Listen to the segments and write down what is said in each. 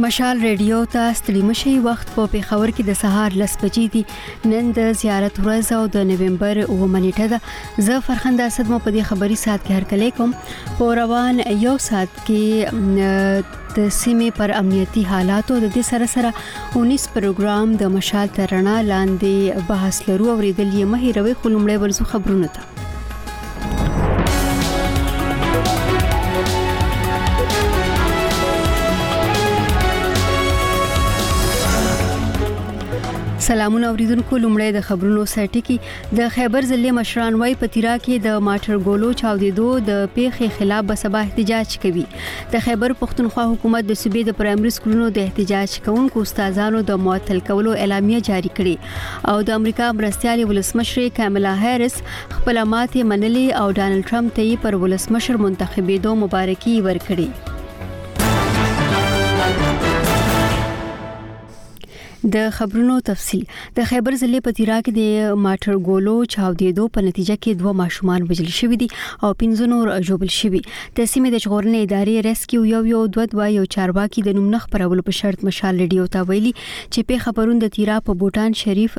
مشال ریډیو ته ستړي مشي وخت په پیښور کې د سهار 10 بجې دي. نن د زیارت ورځ او د نومبر 9 نیټه ده. زه فرخنده اسد مو په دې خبري سات کې هرکلی کوم. په روان یو سات کې د سیمې پر امنیتي حالاتو د دې سره 19 پروګرام د مشال ترنا لاندې بحث لرو او ریدل یې مهیروي خلمړې ورزو خبرونه ته. سلامونه اوریدونکو، لومړی د خبرونو سرټی کې د خیبر ضلع مشران وای په تیرا کې د ماټر ګولو چاودیدو د پیښې خلاف به سبا احتجاج کوي. د خیبر پښتونخوا حکومت د صوبې د پرایمري سکولونو د احتجاج کوونکو استادانو د معطل کولو اعلامیه جاری کړې او د امریکا مرستيالي ولسمشر کاملا هریس خپل ماته منلې او ډانلډ ټرمپ ته یې پر ولسمشر منتخبېدو مبارکي ورکړې. د خبرونو تفصيل. د خیبر ضلع په تیرا کې د ماټر ګولو چاودیدو په نتیجه کې 2 ماشومان وژل شوي دي او 15 نور ژوبل شوي. د سیمې د ژغورنې ادارې ریسکیو یو 2 یو چارواکي د نوم نخ پرول په شرط مشال ریډیو ته ویلي چې په خبرون د تیرا په بوتان شریف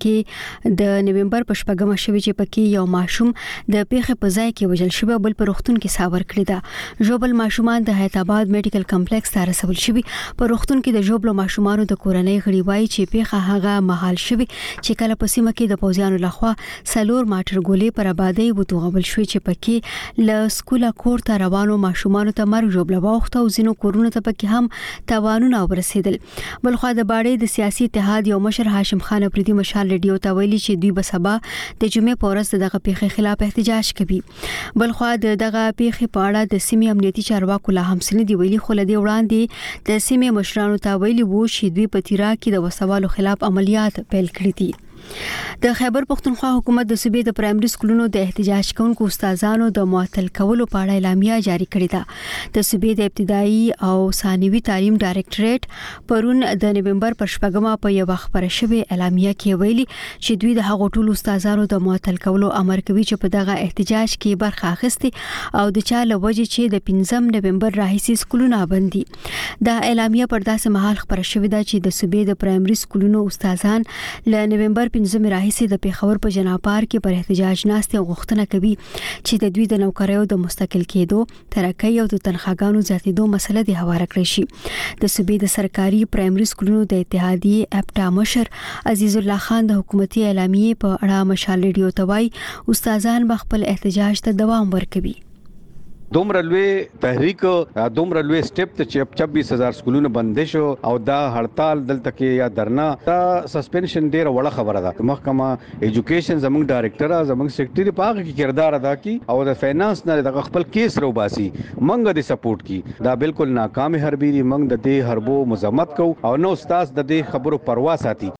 کې د نومبر په شپږمه شوي چې پکې یو ماشوم د پیښې په ځای کې وژل شوی بل په روغتون کې ساور کړی دا. ژوبل ماشومان د حیات آباد میډیکل کمپلیکس ته رسول شوي. په روغتون کې د ژوبل ماشومانو د کورنۍ غړي وایي چې پیښه هغه محل شوی چې کله په سیمه کې د پوځیانو لخوا سلور ماټر ګولې پر آبادی وتوغبل شوی چې پکې ل سکولا کور ته روانو ماشومانو ته مرګ جوړ واوخته او زینو کورونه ته پکې هم تاوانونه ورسېدل. بلخو د باړې د سیاسي اتحاد یو مشر هاشم خان افریدي مشال ریډیو ته ویلي چې دوی به سبا د جمعې په ورځ دغه پیښې خلاف احتجاج کوي. بلخو دغه پیښې په اړه د سیمې امنیتي چارواکو لا هم سندي ویلي خو لدی وړاندې د سیمې مشرانو ته ویلي وو چې دوی په تیرا کې د وسوالو خلاف عملیات پیل کړی دي. د خیبر پښتونخوا حکومت د صوبې د پرایمري سکولونو د احتجاج کوونکو استادانو د معطل کولو په اړه اعلامیه جاری کړې ده. د صوبې د ابتدایي او ثانوي تعلیم ډایریکټریټ پرون د نومبر پر شپږمه په یو خبره شوی اعلامیه کې ویلي چې دوی د هغو ټولو استادانو د معطل کولو امر کوي چې په دغه احتجاج کې برخه اخیستي او د چا لوجه چې د 15 نومبر راهیسي سکولونه بندي. دا اعلامیه پر داسې مهال خبره شوې ده چې د صوبې د پرایمري سکولونو استادان ل نومبر 15 راهیسي د پیښور په جناب پارک کې پر احتجاج ناستې غوښتنه کوي چې د دوی د نوکریو د مستقل کېدو، ترقۍ او د تنخواګانو زیاتېدو مسله د هواره کړی شي. د صوبې د سرکاري پرایمري سکولونو د اتحادیې اپټا مشر عزیز الله خان د حکومتي اعلامیې په اړه مشال ریډیو ته وایي استادان به خپل احتجاج ته دوام ورکوي. دومره لوی تحریک، دومره لوی سټپ ته چې 24000 سکولونه بندې شو او دا هړتال دلته کې یا درنا دا سسپنشن ډیره وړه خبره ده. محکمه ایجوکیشن زموږ ډایریکټر زموږ سیکریټری په هغه کې کردار ادا کی او د فینانس نه د خپل کیس رو باسي منګه د سپورټ کی. دا بالکل ناکام حربي منګ د دې حربو مذمت کو او نو استاد د دې خبرو پروا ساتي.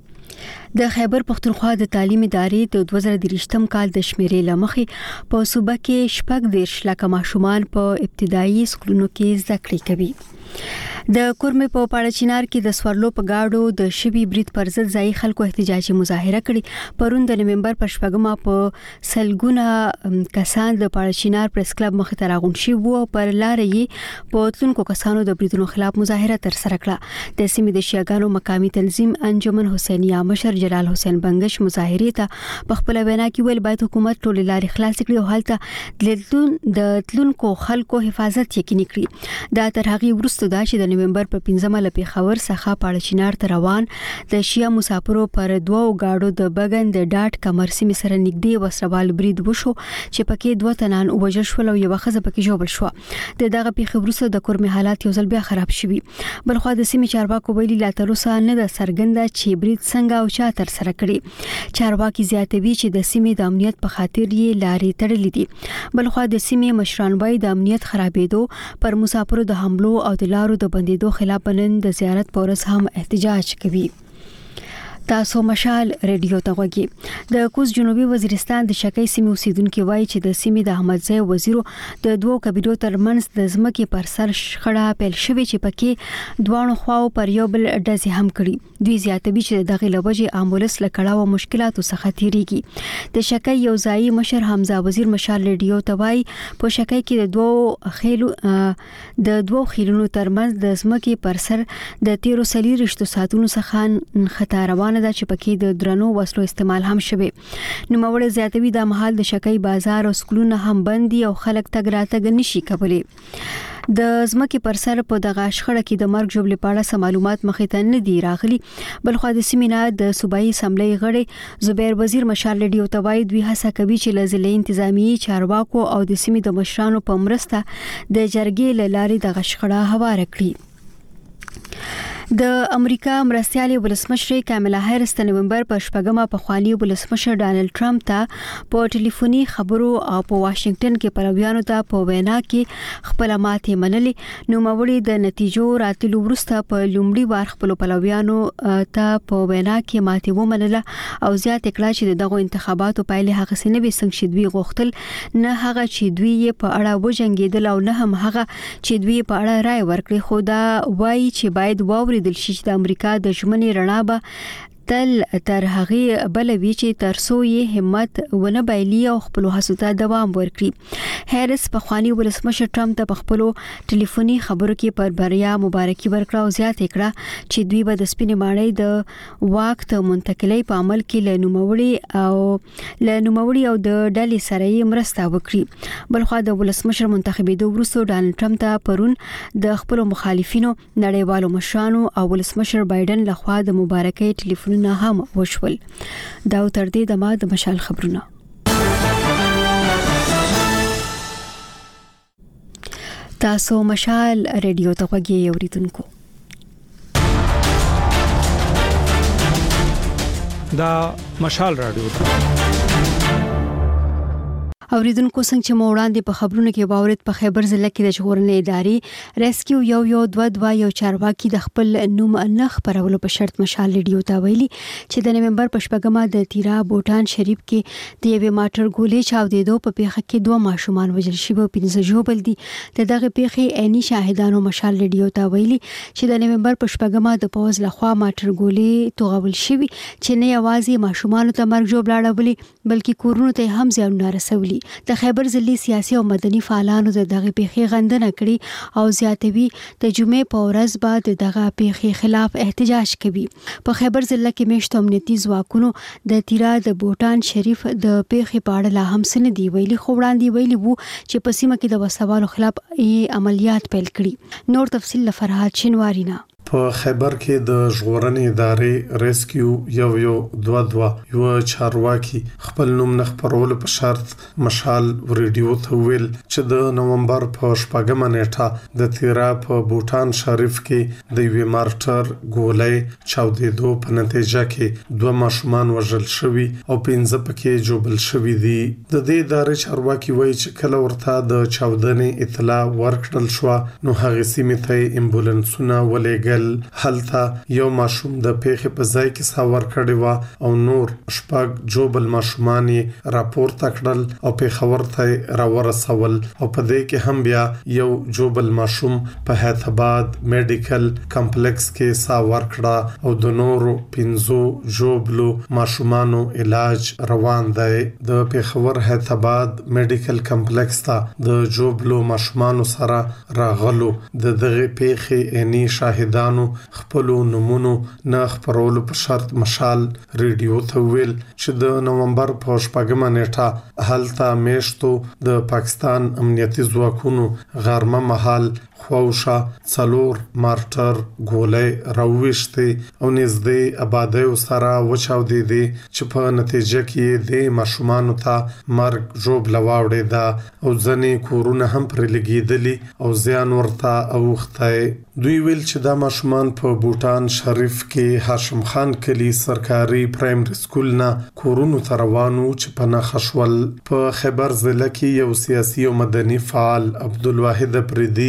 د خیبر پښتونخوا د تعلیم ادارې د 2023م کال د شمیرې لمخې په صوبه کې 14 لک ماشومان په ابتدایي سکولونو کې زده کړې کوي. د کورمه په پاړچینار کې د سوارلو په گاډو د شوی برید پر ضد ځای خلکو احتجاجي مظاهره کړې. پرون د نومبر په شپږمه په سلګونه کسان د پاړچینار پریس کلب مخ ته راغون شي وو پر لارې په تلونکو کسانو د بریدونو خلاف مظاهره تر سره کړه. د سیمې د شیعاګانو مقامی تنظیم انجمن حسینیه مشر جلال حسین بنگش مظاهره ته په خپل وینا کې ویل باید حکومت ټول لارې خلاص کړي او حالت د تلونکو خلکو حفاظت یقیني کړي. دا تر هغه وروسته دا چې د نومبر په 15مه لپاره خبر څخه پاړچینار ته روان د شیا مسافرو پر 2 گاډو د بغن د ډاټ کمر سیمې سره نږدې وسروال برید وشو چې پکې 2 تنان وژل شول او یو خزه پکې جوړ شو. دغه پیښه وروسته د کورمه حالات یو ځل بیا خراب شوي. بلخو د سیمې چارواکو ویلي لا تر اوسه نه د سرګنده چې برید څنګه او چا تر سره کړي. چارواکي زیاتوي چې د سیمې د امنیت په خاطر یې لارې تړلې دي. بلخو د سیمې مشران وایي د امنیت خرابېدو پر مسافرو د حملو او د لارو د بندیدو خلاف نن د زیارت پورس هم احتجاج کوي. تاسو مشال ریډیو ته وګورئ. د کوز جنوبي وزیرستان د شکی سیمې اوسیدونکو وایي چې د سیمې د احمدزی وزیرو د دوو قبیلو ترمنځ د ځمکې پر سر شخړه پیل شوې چې پکې دوه خواو پر یو بل ډزې هم کړي. دوی زیاتوي چې دغه لوجه امبولانس لکړه او مشکلاتو څخه تیریږي. د شکی یو ځای مشر حمزه وزیر مشال ریډیو ته وایي په شکی کې د دوو خیلونو ترمنځ د ځمکې پر سر د 13 ساعتونو څخه خطر روانه ده چې پکې د درنو وسلو استعمال هم شوی. نوموړی زیاتوي د محل د شکی بازار او سکولونه هم بندي او خلک تګ راتګ نشي کولای. د ځمکې پر سر په دغه شخړه کې د مرګ ژوبل په اړه معلومات مخې ته نه دی راغلي. بلخو د سیمینار د صوبایي اسمبلی غړي زبیر وزیر مشال ریډیو ته وایي دوی هڅه کوي چې له ضلعي انتظامی چارواکو او د سیمې د مشرانو په مرسته د جرګې له لارې د شخړه هواره کړي. د امریکا مرستيالي ولسمشر کاملا هریس د نومبر په شپږمه په خواني ولسمشر ډانلډ ټرمپ ته په ټلیفوني خبرو او په واشنگټن کې پلویانو ته په وینا کې خپل ماتې منلې. نو موري د نتیجو راتلو وروسته په لومړي وار خپل پلویانو ته په وینا کې ماتې ومنله او زیات کړه چې دغه انتخاباتو پایله هغه سنوي څنګه چې دوی غوښتل نه هغه چې دوی په اړه وجنګیدل او نه هم هغه چې دوی په اړه رائے ورکړي. خو دا وایي چې باید واوریدل شي چې د امریکا د ژمنې رڼا به تل تر هغه بلوي چې ترسو یې همت ونه بایلي او خپل هڅو ته دوام ورکړي. هریس په خواني ولسمشر ټرمپ ته په خپل ټلیفوني خبرو کې پر بریا مبارکي ورکړه او زیات کړه چې دوی به د سپینې ماڼۍ د واک ته منتقلۍ په عمل کې له نوموړي او د ډلې سره یې مرسته وکړي. بلخو د ولسمشر منتخبېدو وروسته ډانلډ ټرمپ ته پرون د خپل مخالفینو نړیوالو مشرانو او ولسمشر بایدن لخوا د مبارکۍ ټلیفون نه هم وشول. دا تر دې د ما د مشال خبرونه. تاسو مشال ریډیو ته وګورئ اوریدونکو. دا مشال رادیو اوریدونکو څنګه چې وړاندې په خبرونو کې باورید په خیبر ضلع کې د ژغورنې ادارې ریسکیو یو چارواکي د خپل نوم نه خبرولو په شرط مشال ریډیو ته ویلي چې د نومبر په شپږمه د تیرا بوټان شریف کې د یوې ماټر ګولې چاودېدو په پیښه کې دوه ماشومان وژل شوي او 15 ژوبل دي. دغه پیښې عیني شاهدانو مشال ریډیو ته ویلي چې د نومبر په شپږمه د پوز لخوا ماټر ګولې توغول شوي چې نه یوازې ماشومان ته مرګ ژوبل اړولي بلکې کورونو ته هم زیان رسولي. د خیبر ضلع سیاسي او مدني فعالانو د دغه پیښې غندنه کړې او زیاتوي د جمعې په ورځ بعد دغه پیښې خلاف احتجاج کوي. په خیبر ضلع کې مشت امنیتي ځواکونو د تیرا د بوټان شریف د پیښې په اړه لا هم څه دی ویلي خو وړاندې ویلي وو چې په سیمه کې د وسوالو خلاف عملیات پیل کړي. نور تفصیل لفرحات شینوارینا. په خیبر کې د ژغورنې ادارې ریسکیو یو چارواکي خپل نوم نه خبرولو په شرط مشال ریډیو ته ویل چې د نومبر په شپږمه نیټه د تیرا په بوټان شریف کې د یوې مارټر ګولې چاودېدو په نتیجه کې دوه ماشومان وژل شوي او 15 پکې جوبل شوي دي. د دې ادارې چارواکي وایي چې کله ورته د چاودنې اطلاع ورکړل شو نو هغه سیمې ته امبولانسونه ولېږل. هلته یو ماشوم د پیښې په ځای کې ساور کړی و او نور شپږ جوبل ماشومان راپورته کړل او پیښور ته راورسول او په دې کې هم بیا یو جوبل ماشوم په حیدرآباد میډیکل کمپلیکس کې ساور کړه او د نورو 15 جوبلو ماشومانو علاج روان دی. د پیښور حیدرآباد میډیکل کمپلیکس ته د جوبلو ماشومانو سره راغلو د دغه پیښې عیني شاهدان خپلو نمونو نه خبرولو په شرط مشال ریډیو ته ویل چې د نومبر په شپږمه نیټه هلته میشتو د پاکستان امنیتي ځواکونو غرمه مهال خوشا څلور مارټر ګولې راوښتي او نږدې آبادی سره وچاودې دي چې په نتیجه کې د ماشومانو ته مرګ جوړ لواوړې ده او ځنې کورونه هم پر لګیدلي او زیان ورته اوخته. دوی ویل چې دا ماشومان په بوټان شریف کې هاشم خان کلی سرکاري پرایمري سکول نه کورونو ته روانو چې په نخښول. په خیبر ضلع کې یو سیاسي او مدني فعال عبدالواحد پریدي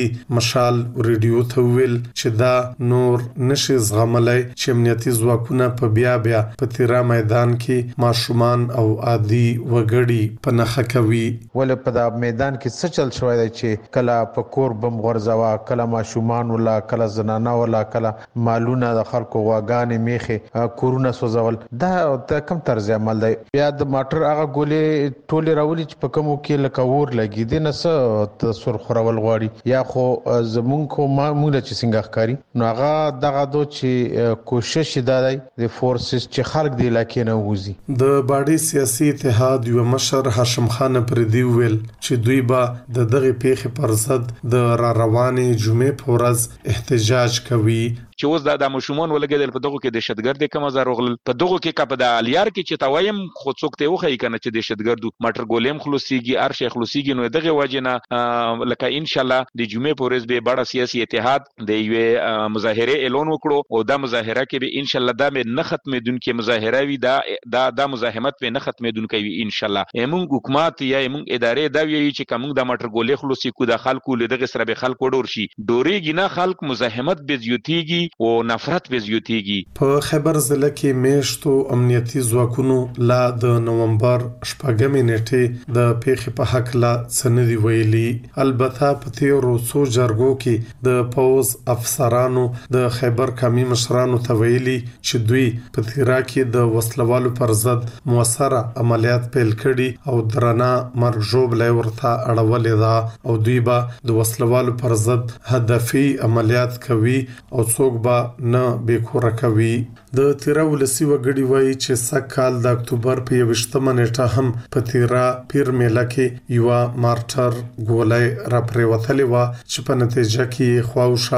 مشال ریډیو ته ویل چې دا نور نشي زغملای چې امنیتي ځواکونه په بیا په تیرا میدان کې ماشومان او عادي وګړي په نخښه کوي. ول په دا میدان کې څه چل شوی دی چې کله په کور بم غورځوا، کله ماشومان ولا، کله زنانه ولا، کله مالونه د خلکو غواګانې میخه کورونه سوځول. دا کم طرز عمل دی. بیا د ماټر هغه ګولې ټوله راولي چې په کومو کې لکه ور لګي دي نه څه سر خورول غواړي یا خو زمونږ کو معموله چې څنګه ښکاری نو هغه دغه دو چې کوشش دی د فورسز چې خلک دی لکه نه وځي. د باډي سیاسي اتحاد یو مشر هاشم خان پردي ویل چې دوی به د دغه پیښې پر ضد د روانې جمعې په ورځ احتجاج کوي. چې اوس دا مشمون ولګیدل په دغه کې دهشتګرد کوم زار وغل په دغه کې کپ د الیار کې چې تاویم خو څوک ته وخی کنه چې دهشتګردو مټر ګولیم خلاصيږي ارشه خلاصيږي نو دغه وجنه لکه ان شاء الله د جمعې پورز به بڑا سیاسي اتحاد د یو مظاهره اعلان وکړو او دا مظاهره کې به ان شاء الله دا نه ختمېدونکې مظاهره وي دا مزاحمت به نه ختمېدونکې وي ان شاء الله. موږ حکومت یا موږ ادارې دا وی چې کوم د مټر ګولې خلاصي کو د خلکو له دغه سره به خلکو ډور شي ډوريږي نه خلک مزاحمت به زیاتیږي او نفرت به زیاتیږي. په خیبر ضلع کې میشتو امنیتي ځواکونو لا د نومبر 8 نیټه د پیښې په حق لا سندې ویلي. البته په تیرو څو جرګو کې د پوز افسرانو د خیبر کمی مشرانو ته ویلي چې دوی په تیرا کې د وسلوالو پر ضد موثره عملیات پیل کړي او درنه مرګ ژوبلې ورته اړولې ده او دوی به د وسلوالو پر ضد هدفي عملیات کوي او څوک به نه بیکوره کوي. د تیرا ولسی وګړي وایي چې سکهال د اکتوبر په 28 نیټه هم په تیرا پیر میله کې یو مارټر ګولې را پریوتلې و چې په نتیجه کې خواوشه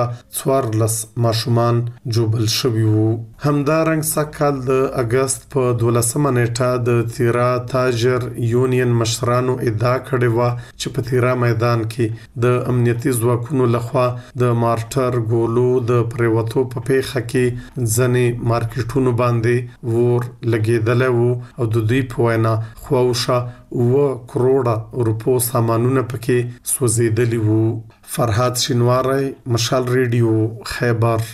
14 ماشومان جوبل شوي وو. همدارنګ سکهال د اگست په 12 نیټه د تیرا تاجر یونین مشرانو ادعا کړې و چې په تیرا میدان کې د امنیتي ځواکونو لخوا د مارټر ګولو د پریوتو په پیښه کې ځنې مارکیټونو باندې ور لګیدل وو او د دوی په وینا خواوشه 1 کروڑه روپو سامانونه پکې سوځیدلی وو. فرهاد شینواری، مشال ریډیو، خیبر.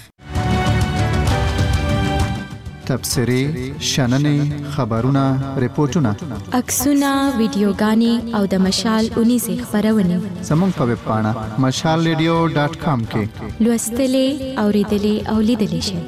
تبصرې، شننې، خبرونه، ریپورتونه، عکسونه، ویډیوګانې او د مشال 19 خبرونه زموږ په ویب پاڼه mashalradio.com کې لوستلې، اوریدلې او لیدلې شئ.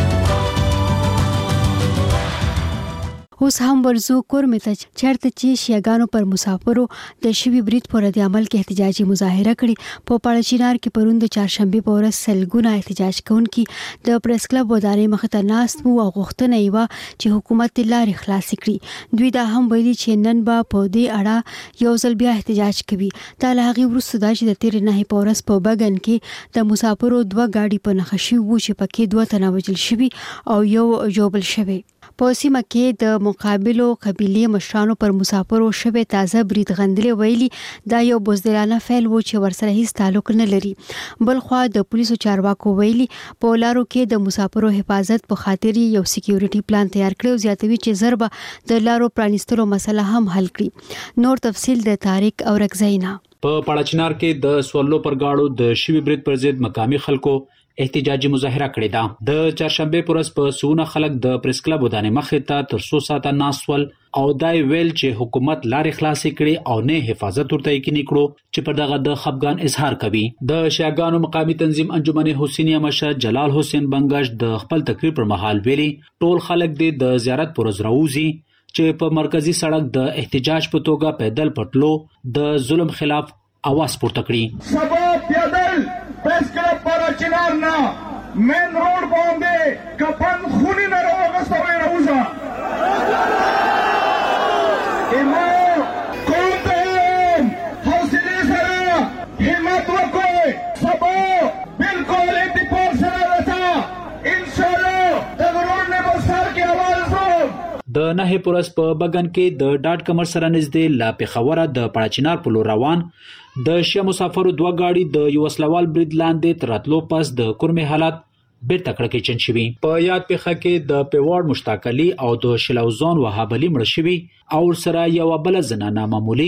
اوس هم ورزو کورمه ته چرته چې شیعاګانو پر مسافرو د شوی برید پر رد عمل کې احتجاجي مظاهره کړي. په پاړچینار کې پروند چهارشنبه په ورځ سلګونه احتجاج کوونکي د پریس کلب ودانۍ مخ ته ناست وو او غوښتنه یې و چې حکومت لارې خلاص کړي. دوی دا هم ویلي چې نن به په دې اړه یو ځل بیا احتجاج کوي. دا له هغې وروسته دا چې د تېرې نهې په ورځ په بګن کې د مسافرو 2 ګاډي په نښه شوي وو چې پکې 2 تنه وژل شوي او یو جوبل شوی. په سیمه کې د مقابلو قبيلې مشرانو پر مسافرو شوه تازه برید غندلې ویلي دا یو بوزدلانه فعل و چې ورسره هیڅ تعلق نه لري. بل خو د پولیسو چارواکو ویلي په لارو کې د مسافرو حفاظت په خاطر یو سکیورټي پلان تیار کړی او زیاتوي چې ضربه د لارو پرانیستلو مسله هم حل کړي. نور تفصیل د طارق اورکزینا. په پاړچنار کې د سوالو پر گاړو د شوی برید پر ضد مقامی خلکو احتجاجي مظاهره کړې ده. د چهارشنبه پر ورځ په سونه خلک د پریس کلب ودانۍ مخې ته تر 100 ساعته ناسول او دای ویل چې حکومت لارې خلاصې کړي او نه حفاظت ورته یقیني کړو چې پر دغه د خفګان اظهار کوي. د شیعاګانو مقامی تنظیم انجمن حسینیه مشر جلال حسین بنگش د خپل تقریر پر مهال ویلي ټول خلک د زیارت پر ورځ راوځي چې په مرکزی سړک د احتجاج په توګه پیدل پټلو د ظلم خلاف आवाज پورته کړي. سبب پیدل پریس کلب پاړچینار نه مین روډ باندې کفن خونی نه راغستوي راوځه ایمو کوم ته حوصله سره همت وکړئ سبب بالکل اتفاق سره راځه ان شاء الله د روډ نه بسر کې आवाज وو. د نهه پورس په بګن کې د ډاټ کمر سره نږدې لا پیښوره د پاړچینار په لور روان د شیا مسافرو 2 ګاډي د یو وسلوال برید لاندې تراتلو پس د کورمه حالت بیرته کړکې چن شوی. په یاد پیښه کې د پیوړ مشتاق علي او د شلوزون وهاب علي مړ شوی او سره یو بل زنانه معمولی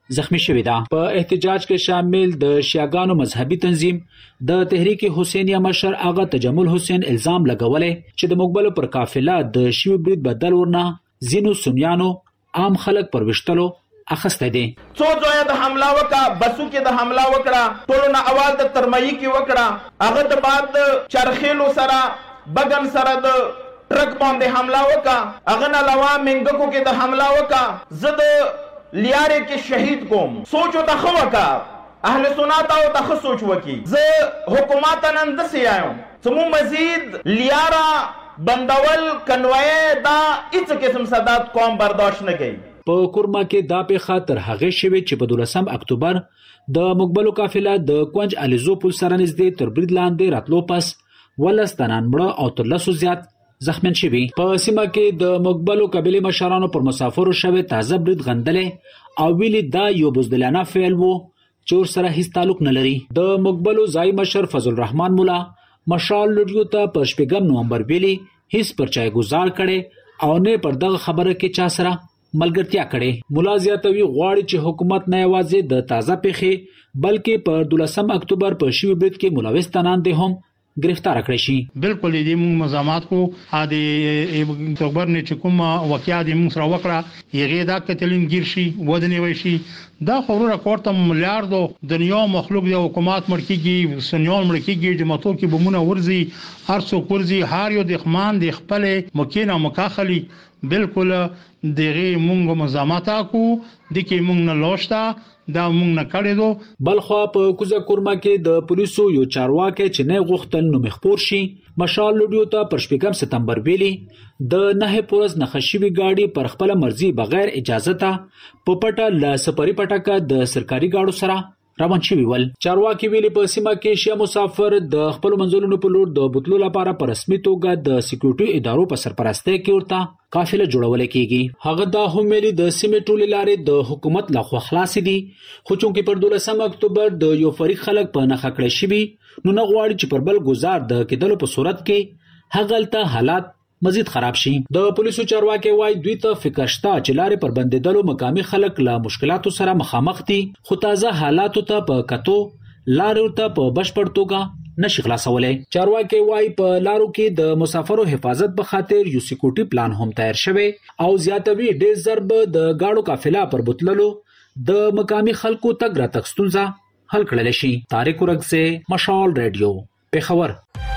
زخمی شوې ده. په احتجاج کې شامل د شیعاګانو مذهبي تنظیم د تحریک حسینیه مشر آغا تجمل حسین الزام لګولې چې د مقبلو پر قافله د شیو برید بدل ورنه زینو سنیانو عام خلک پر وشتلو اخسته دي. څو ځای د حمله وکړه، بسو کې د حمله وکړه، ټولو نه اواز د ترمایي کې وکړه، هغه د بعد چرخیلو سره بغن سره د ټرک باندې حمله وکړه، هغه نه علاوه منګکو کې د حمله وکړه. زه د لیارې کې شهید کوم، سوچ او تخ وکړه، اهل سنت او تخ سوچ وکړي. زه حکومت نن د سیایم سمو مزید لیارا بندول کنوي دا هیڅ قسم صدات قوم برداشت نه کوي. په کورما کې دا په خاطر هغه شوی چې په 12 اکتوبر د مقبلو قافله د کونج الیزو پل سره نږدې تر برید لاندې راتلو پس ولستانان مړه او تر لسو زیات زخمین شوی. په سیمه کې د مقبلو قبیله مشرانو پر مسافرو شوی تازه برید غندلې او ویلي دا یو بزدلانه فعل وو چې ور سره هیڅ تعلق نه لري. د مقبلو ځای مشر فضل الرحمن مولا مشال لډیو ته په 8 نومبر ویلي هیڅ پرچای گزار کړي او نه پر دغه خبره کې چا سره ملګرتیا کړي. مولا زیاتوي غواړي چې حکومت نه یوازې د تازه پیښې بلکې په 12 اکتوبر په شیو برید کې ملوث تنان دي هم گرفتار کړی شي. بالکل دې موږ مزامات کو اده اکتوبر نه چې کوم واقعیا دې موږ سره وکړه یغه دا کتلین گیر شي ودنې وي شي دا خبره کوړه ملیاردو دنیا مخلوق دی حکومت مرکیږي سنیال مرکیږي د ماتو کې بمونه ورزي ارسو کورزي هار یو د خمان د خپل مکینه مکاخلی بالکل دغه موږ مزامات کو د کې موږ نه لوشتا دا موږ نه کړی دو. بلخوا په کوزه کورما کې د پولیسو یو چارواکي چې نه غوښتل نو مخپور شي مشال لډیو ته پر 8 سپتمبر ویلي د نه پورز نخښوي گاډي پر خپل مرزي بغیر اجازه ته په پټه ل سپری پټکه د سرکاري گاډو سره روان شوی ول. چارواکي ویلي په سیمه کې شیا مسافر د خپل منځلونو په لور د بوتلو لپاره په رسمي توګه د سکیورټي ادارو په سرپرستۍ کې ورته قافله جوړول کیږي. هغه دا هم ویلي د سیمې ټولې لارې د حکومت لخوا خلاص دي خو چونکې پر 12 اکتوبر د یو فریق خلک په نخښه کړی شي نو نه غواړي چې پر بل گزار د کېدلو په صورت کې هغلته حالات مزید خراب شي. د پولیسو چارواکي وایي دوی ته فکر شته چې لارې پر بندیدلو مقامي خلک له مشکلاتو سره مخامخ دي خو تازه حالاتو ته په کتو لارې ته په بشپړ توګه نشي خلاصولای. چارواکي وایي په لارو کې د مسافرو حفاظت په خاطر یو سکیورټي پلان هم تیار شوی او زیاتوي ډېر ضرب د گاډو قافله پر بوتللو د مقامي خلکو تګ راتګ ستونزه حل کړل شي. طارق ورغزه مشال رادیو پیښور.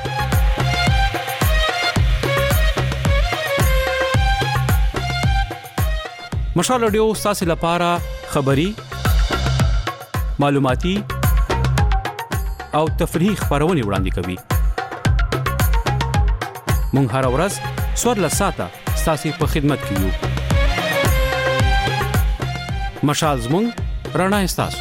مشال رادیو تاسو لپاره خبري معلوماتي او تفریحي خبرونه وړاندې کوي. مونږ هر ورځ سوړ لساته تاسو په خدمت کې یو. مشال زموږ رڼا تاسو.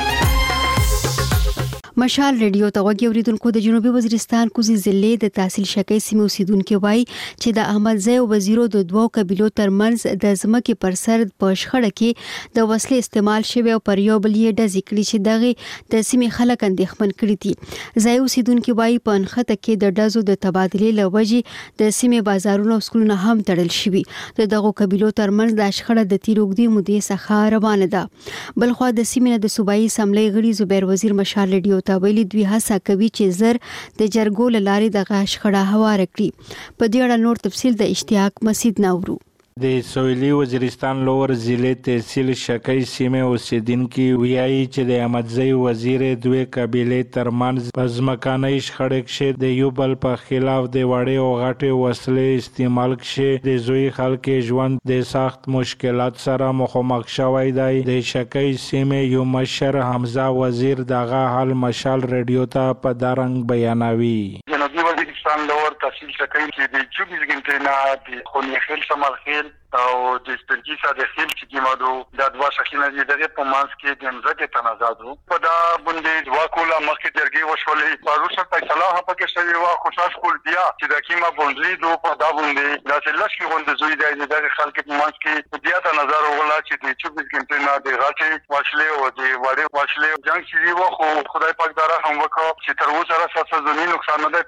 مشال ریډیو ته وګورئ اوریدونکو د جنوبي وزیرستان کوزي ضلع د تحصیل شکای سیمې اوسیدونکو وایي چې د احمد زئی وزیرو د دوو قبيلو ترمنځ د ځمکې پر سر په شخړه کې د وسلې استعمال شوی او پر یو بل یې ډزې کړې چې دغه د سیمې خلک اندېښمن کړي دي. زئی اوسیدونکو وایي په انخته کې د ډزو د تبادلې لوجې د سیمې بازارونو او سکولونه هم تړل شوي. دغه قبيلو ترمنځ د شخړه د تیروګدي مودې څخه روانه ده. بلخوا د سیمې د صوبایي اسمبلی غړي زبیر وزیر مشال ریډیو ویلي دوی هڅه کوي چې زر د جرګو لاري د غشخړه هوار کړي. په دې اړه نور تفصیل د اشتیاق مسید نورو. د سویلي وزیرستان لور ضلع تحصیل شکای سیمه اوسیدونکو ویایي چې د احمد زئی وزیر دوه قبیله ترمنځ پزمکانه شخړه کې د یو بل په خلاف د وړې او غټې وسلې استعمال کې د زوی خلک ژوند د سخت مشکلات سره مخامخ شوی دی. د شکای سیمه یو مشر حمزه وزیر دغه حال مشال رادیو ته په دارنګ بیانوي. جنوبي وزیرستان لور تحصیل شکای کې د 24 غنټې نه د خونی خیل شمال خیل او د سپرګي ساده خیل چې کیمادو د دوا شخصینه دغه په مانس کې د ځکه تنازعو په دا باندې واکولا مخکې درګي وشولې پروسه فیصله هپکه شوی وا خوشاش کول بیا چې د کیما بونډلی دو په دا باندې د لږ کې غونډه زوی د دغه خلک په مانس کې بیا تنازع وغلا چې د 24 غنټې نه د غاټي واښلې او د وړې واښلې جنگ چې وو خو خدای پاک دره هم وکړ چې تر اوسه سره څه زمين نقصان نه دی پکې شوی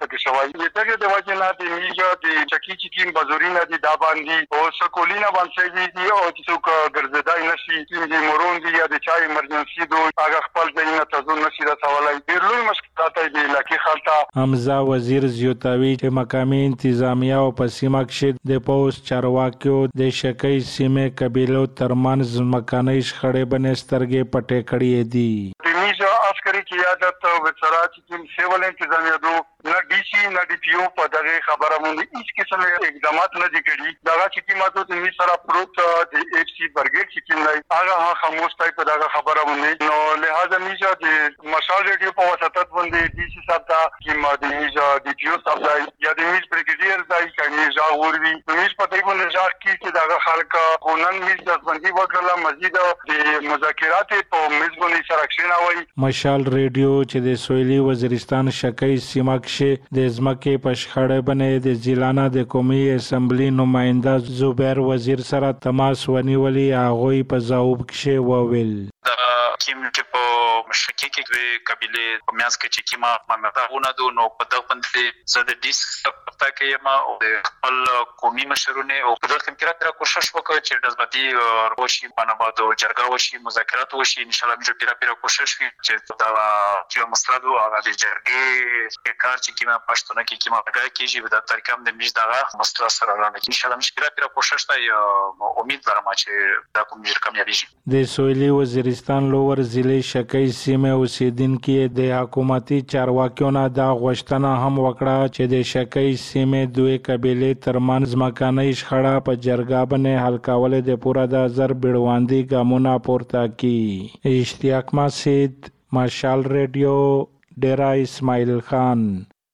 وایي دغه د وجه نه د میجا د چکی چکیم بازورینا دي دا باندې او سکولینا باندې دي او چې څوک ګرځدای نشي چې مورون دي یا د چای ایمرجنسي دو هغه خپل ځینې تاسو نشي رسولای ډیر لوی مشکلات دي لکه خلطه حمزه وزیر زیوتاوی چې مقامی انتظامیه او په سیمه کې د پوس چارواکیو د شکی سیمه قبیلو ترمنځ مکاني شخړې بنې سترګې پټې کړې دي د میجا عسکري قیادت وزارت چې سیول انتظامیه دو نه ډي سي نه ډي پی او په دغه خبره باندې هیڅ قسم اقدامات نه دي کړي دا چې ماته د می سره پروت د اف سی برګیټ چې نه هغه خاموش تای په دغه خبره باندې نو لہذا میجا د مشال ریډیو په واسطه باندې ډي سي صاحب دا چې ما د میجا ډي پی او صاحب یا د میج بریګیډیر دای چې میجا وروي میج په دې باندې ځکه چې دغه خلک قانون میج د باندې وکړه مزید د مذاکرات په میز باندې سره کښیناوي مشال ریډیو چې د سویلي وزیرستان شکی سیمه د ځمکې په شخړه باندې د ځلانه د قومي اسمبلی نماینده زبیر وزیر سره تماس ونیولي هغه په ځواب کې وویل کیم چې په مشرقي کې د قبيله په میاس کې چې کیما ممتاونه دو نو په دغه باندې زه د ډیس پتا کې ما او د خپل قومي مشرونه او په دغه کې را کوشش وکړ چې د ځبدي روشي باندې د جرګه وشي مذاکرات وشي ان شاء الله موږ پیرا کوشش وکړو چې دا چې مستندو هغه د جرګې کار چې کیما پښتون کې کیما هغه کېږي د ترکم د میج دغه مستند سره راځي ان شاء الله موږ پیرا کوشش ته امید لرم چې دا کوم جرګه کامیابیږي د سویلي وزیرستان لوور ضلع شکی سیمه اوسیدونکو د حکومتي چارواکیو نه دا غوښتنه هم وکړه چې د شکی سیمه دوه قبیله ترمنځ مکاني شخړه په جرګه باندې حل کول د پوره د زر بیړواندي ګامونه پورته کی اشتیاق مسجد مشال ریډیو ډیرا اسماعیل خان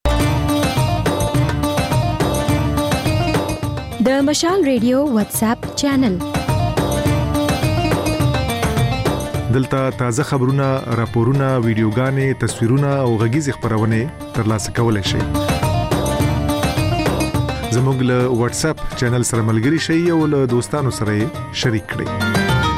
د مشال ریډیو واتس اپ چینل دلته تازه خبرونه، راپورونه، ویډیوګانې، تصویرونه او غږیز خبرونه ترلاسه کولای شئ. زموږ له واتس اپ چینل سره ملګري شئ او له دوستانو سره شریک کړئ.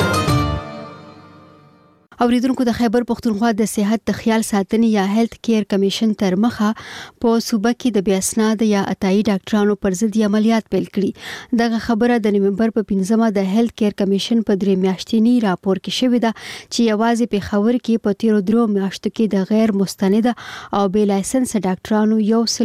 اوریدونکو د خیبر پختونخوا د صحت د خیال ساتنې یا هیلث کیر کمیشن تر مخه په صوبه کې د بیاسناد یا اتایي ډاکټرانو پر ضد عملیات پیل کړي. دغه خبره د نومبر په 15مه د هیلث کیر کمیشن په 3 میاشتنی راپور کې شوې ده چې یوازې په خبر کې په 13 میاشتو کې د غیر مستند او بې لایسنس ډاکټرانو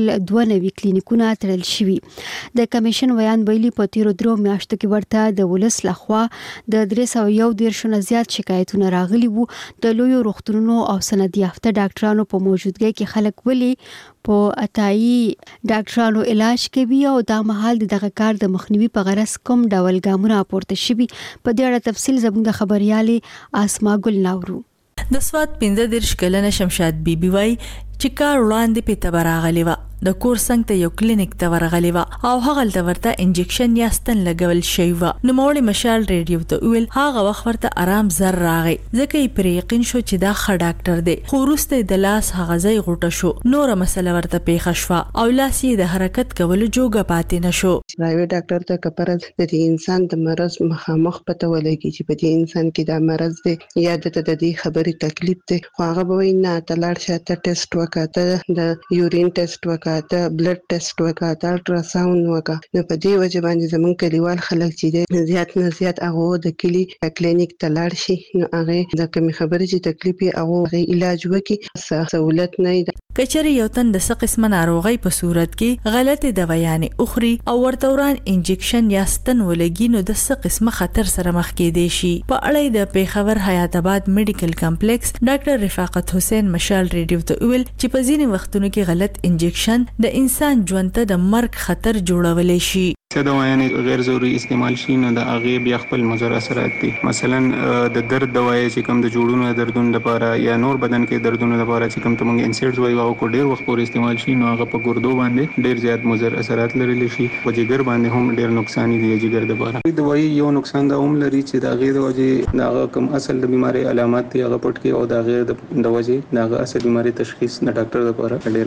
192 کلینیکونه تړل شوي. د کمیشن ویان ویلي په 13 میاشتو کې ورته د ولس لخوا د 311 نه زیات شکایتونه راغلي وو. د لویو روغتونونو او سند یافته ډاکټرانو په موجودګۍ کې خلک ولي په اتایي ډاکټرانو علاج کوي او دا مهال دغه کار د مخنیوي په غرض کوم ډول ګامونه پورته شوي. په دې اړه تفصیل زموږ د خبريالي اسما ګل ناورو. د سواد 15 کلنه شمشاد بیبي وای چې کار وړاندې په تبراغلی و د کور څنګ ته یو کلینیک ته ورغلی و او هغه ته ورته انجکشن یا ستن لګول شوی و. نو موري مشال ریډیو ته ویل هغه وخت ورته آرام زر راغی ځکه یې پر یقین شو چې دا ښه ډاکټر دی. خو وروسته د لاس هغه ځای غوټه شو، نور مسله ورته پیښه شوه او لاس یې د حرکت کولو جوګه پاتې نشو. پرایویټ ډاکټر ته کپره د انسان د مرز مخامخ پته ولګي چې په دې انسان کې دا مرز دی یا د دې خبرې تکلیف دی، خو هغه به نه تلاړ شاته ټیسټ وکړه، د یورین ټیسټ وکړه، د بلډ ټیسټ وکړه، د الټراساوند وکړه. نو په دې وجه باندې زمون کلیوال خلک چې زیات نه زیات هغه د کلی کلینیک ته لاړ شي، نو هغه د کوم خبرې چې تکلیف یې هغه علاج وکړي، سہولت نه ده. کچري یو تن د څه قسمه ناروغي په صورت کې غلطه دوايانې اخري او ورتوران انجکشن یا ستن ولګي نو د څه قسمه خطر سره مخ کېدې شي. په اړه د پیښور حیات آباد میډیکل کمپلیکس ډاکټر رفاقت حسین مشال ریډیو ته ویل چې په ځینې وختونو کې غلط انجکشن د انسان ژوند ته د مرګ خطر جوړولای شي. څه دوايانې غیر ضروري استعمال شي نو د هغه بیا خپل مضر اثرات دي. مثلا د درد دوايي چې کوم د جوړونو دردونو لپاره یا نور بدن کې دردونو لپاره چې کوم تمنګ انسیډز وایي او کو ډیر وخت پورې استعمال شي نو هغه په ګردو باندې ډیر زیات مضر اثرات لري شي. په جګر باندې هم ډیر نقصان دي جګر لپاره. دوايي یو نقصان دا هم لري چې دا غیر د وجه دا کوم اصل د بیماری علامات دي هغه پټ کې او دا غیر د وجه دا اصل بیماری تشخیص نه ډاکټر لپاره ډیر ګران.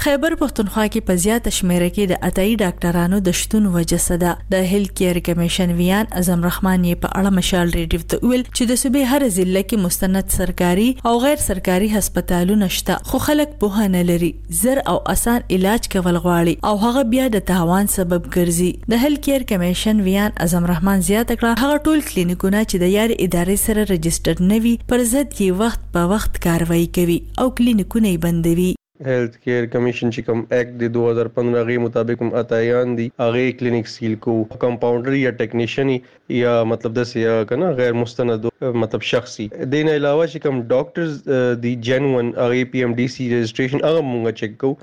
خیبر پښتونخوا کې په زیاته شمیره کې د اتای ډاکټرانو د شتون وجه صدا د هیلث کیر کمیشن ویان اعظم رحمان یې په اړه مشال ریډیو ته ویل چې د صوبې هر ضلع کې مستند سرکاري او غیر سرکاري هسپتالونه شته خو خلک په نه لري زر او اسان علاج کول غواړي او هغه بیا د تاوان سبب ګرځي د هیلث کیر کمیشن ویان اعظم رحمان زیاته کړه هغه ټول کلینیکونه چې د یاري ادارې سره رجسټر نوي پر ضد کې وخت په وخت کاروایی کوي او کلینیکونه یې بندوي هیلث کیر کمیشن چې کوم ایکټ د 2015 غي مطابق هم اتایان دي هغه کلینیک سیل کو کمپاونډر یا ټیکنیشن یا مطلب د سیا کنه غیر مستند مطلب شخصي دین علاوه چې کوم ډاکټرز دی جنون هغه پی ام ډی سی رجسٹریشن هغه مونږ چیک کو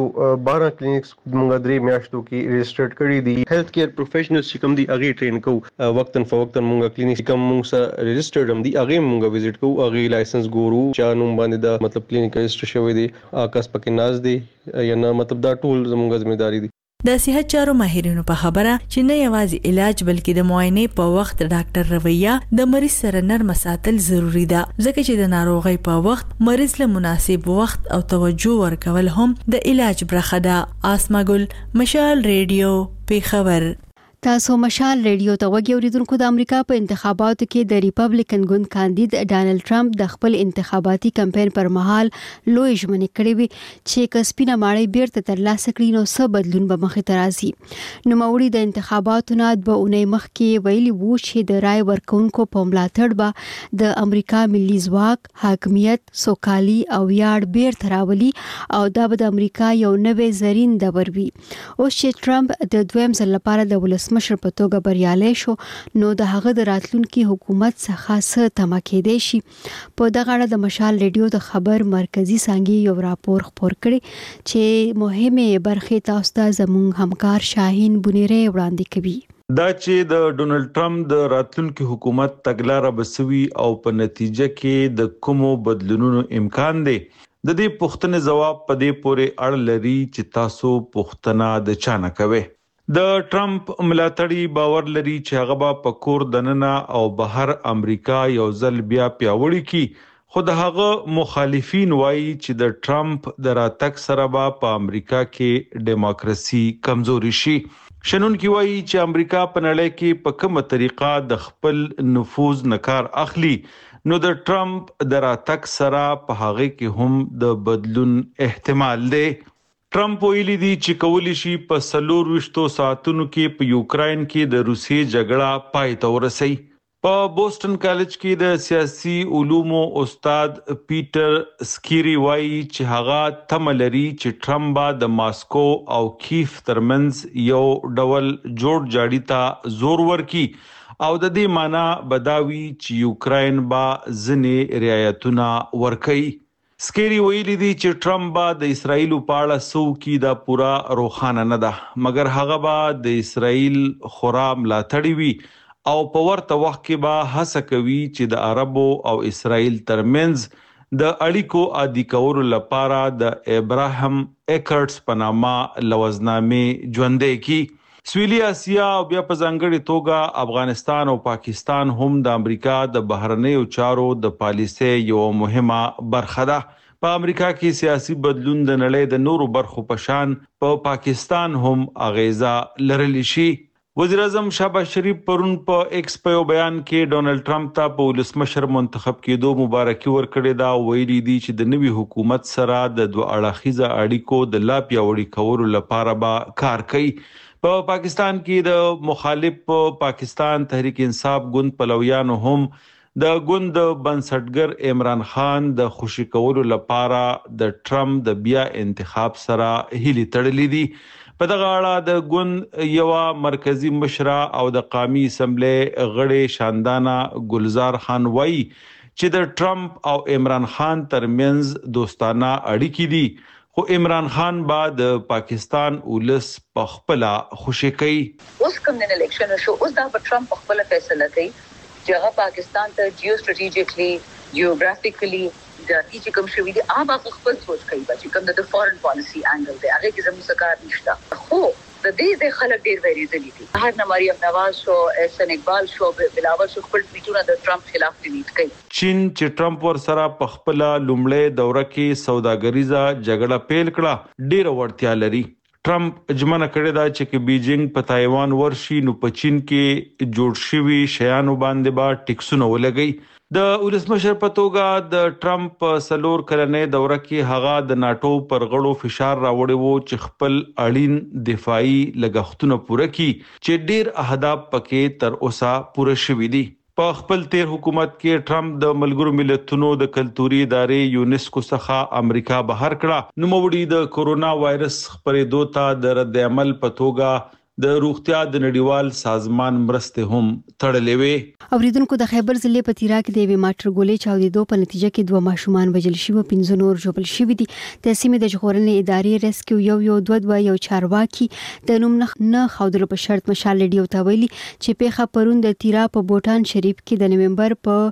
812 کلینیکس مونږ درې میاشتو کې رجسټرډ کړی دي هیلث کیر پروفیشنلز چې کوم دي هغه ټرین کو وقتن فوقتن مونږ کلینیک کوم مونږ سره رجسټرډ هم دي هغه مونږ وزټ کو هغه لایسنس ګورو چا نوم باندې دا مطلب کلینیک رجسټر شوی دی پکې ناز دي یا نه مطلب دا ټول زموږ ځمېداري دي د صحت چارو ماهرینو په خبره چې نه یوازې علاج بلکې د معاینې په وخت ډاکټر رویه د مریض سره نرم ساتل ضروری ده ځکه چې د ناروغۍ په وخت مریض له مناسب وخت او توجه ورکول هم د علاج برخه ده اسما ګل مشال ریډیو پیښور تاسو مشال ریډیو ته وګورئ اوریدونکو د امریکا په انتخاباتو کې د ریپبلیکن ګوند کاندید ډانلډ ټرمپ د خپل انتخاباتي کمپاین پر مهال لوی ژمنې کړې وي چې کسبینه ماړی بیرته ترلاسه کړي نو څه بدلون به مخې ته راځي نو موري د انتخاباتو نه د اونۍ مخکې ویلي وو چې د رای ورکونکو په ملاتړ به د امریکا ملي ځواک حاکمیت سوکالي او ویاړ بیرته راولي او دا به د امریکا یو نوې زرین دور وي اوس چې ټرمپ د دویم ځل لپاره د مشر په توګه بریالي شو نو د هغه د راتلونکي حکومت څخه څه تمه کېدای شي په دغه اړه د مشال ریډیو د خبر مرکزی څنګه یو راپور خپور کړي چې مهمه برخه تاسو ته زموږ همکار شاهین بنيره وړاندې کوي دا چې د ډونلډ ټرمپ د راتلونکي حکومت تګلارې بسوي او په نتیجه کې د کومو بدلونونو امکان دی د دې پوښتنې جواب په دې پورې اړه لري چې تاسو پوښتنه د چانه کوي د ټرمپ ملاتړي باور لري چې هغه به په کور دننه او بهر امریکا یو ځل بیا پیاوړی کی خو د هغه مخالفین وایي چې د ټرمپ د راتګ سره به په امریکا کې دیموکراسي کمزوري شي شنونکي وایي چې امریکا په نړۍ کې په کومه طریقه د خپل نفوذ نکار اخلي نو د ټرمپ د راتګ سره په هغه کې هم د بدلون احتمال دی ټرمپ ویلي دی چې کولی شي په 24 ساعتونو کې په یوکرين کې د روسي جګړه پای ته ورسي په بوسټن کالج کې د سیاسي علومو استاد پیټر سکيري وایي چې هغه تملري چې ټرمپ د ماسکو او کیف ترمنځ یو ډول جوړ جاړی ته زور ورکي او د دې معنی بداوي چې یوکرين با ځنې رعایتونه ورکي سکيري ویلي دی چې ټرمپ د اسرایل په اړه سو کې دا پورا روخانه نه ده مګر هغه به د اسرایل خورا ملاتړي وي او په ورته وخت کې به هڅه کوي چې د عربو او اسرایل ترمنځ د اړیکو عادي کولو لپاره د ابراهیم اکرټس په نامه لوزنامې ژوندۍ کړي سویلي اسیا او بیا په ځانګړي توګه افغانستان او پاکستان هم د امریکا د بهرنیو چارو د پالیسۍ یو مهمه برخه ده په امریکا کې سیاسي بدلون د نړۍ د نورو برخو په شان په پاکستان هم اغیزه لرلی شي وزیر اعظم شهباز شریف پرون په ایکس په بیان کې ډونلډ ټرمپ ته په ولسمشر منتخب کېدو مبارکي ورکړې دا ویلي دي چې د نوي حکومت سره د دوه اړخیزه اړیکو د لا پیاوړي کولو لپاره به کار کوي په پاکستان کې د مخالف پاکستان تحریک انصاف ګوند پلویانو هم د ګوند بنسټګر عمران خان د خوشی کولو لپاره د ټرمپ د بیا انتخاب سره هلي تړلې دي په دغه اړه د ګوند یو مرکزی مشره او د قومي اسمبلی غړي شاندانا گلزار خان وایي چې د ټرمپ او عمران خان ترمنځ دوستانه اړیکې دي خو عمران خان بعد پاکستان ولس په خپل خوشی کوي اوس کوم د الیکشن شو اوس دا ټرمپ خپل فیصله کوي چې هغه پاکستان ته جیو سټریټیجیکلی جیوګرافیکلی د چې کوم شوی دی هغه خپل سوچ کوي چې کوم د فورن پالیسی انګل دی هغه کې زموږ سکار نشته خو د دې خلک ډیر ویریدلی دي. هر نه مریم نواز شو، احسن اقبال شو، بلاول شو، خپل ټویټونه د ټرمپ خلاف ټویټ کړي. چین چې ټرمپ ور سره په خپل لومړی دوره کې سوداګریزه جګړه پیل کړه ډیر وړتیا لري. ټرمپ ژمنه کړې ده چې بیجینګ په تایوان ورشي نو په چین کې جوړ شوی شیانو باندې با ټیکسونه ولګي. د ولسمشر په توګه د ټرمپ سلور کلنې دوره کې هغه د ناتو پر غړو فشار راوړی وو چې خپل اړین دفاعي لګښتونه پوره کړي چې ډیر اهداف پکې تر اوسه پوره شوي دي. په خپل تیر حکومت کې ټرمپ د ملګرو ملتونو د کلتوري ادارې یونیسکو څخه امریکا بهر کړه. نوموړي د کورونا وایرس خپرېدو ته د رد عمل په توګه د روغتیا د نړیوال سازمان مرسته هم تړلې وي. اوریدونکو د خیبر ضلع په تیرا کې د یوې ماټر ګولې چاودېدو په نتیجه کې 2 ماشومان وژل شوي، 15 نور ژوبل شوي دي. د سیمې د ژغورنې ادارې ریسکیو یو چارواکي د نوم نه ښودلو په شرط مشال ریډیو ته ویلي چې پیښه پرون د تیرا په بوټان شریف کې د نومبر په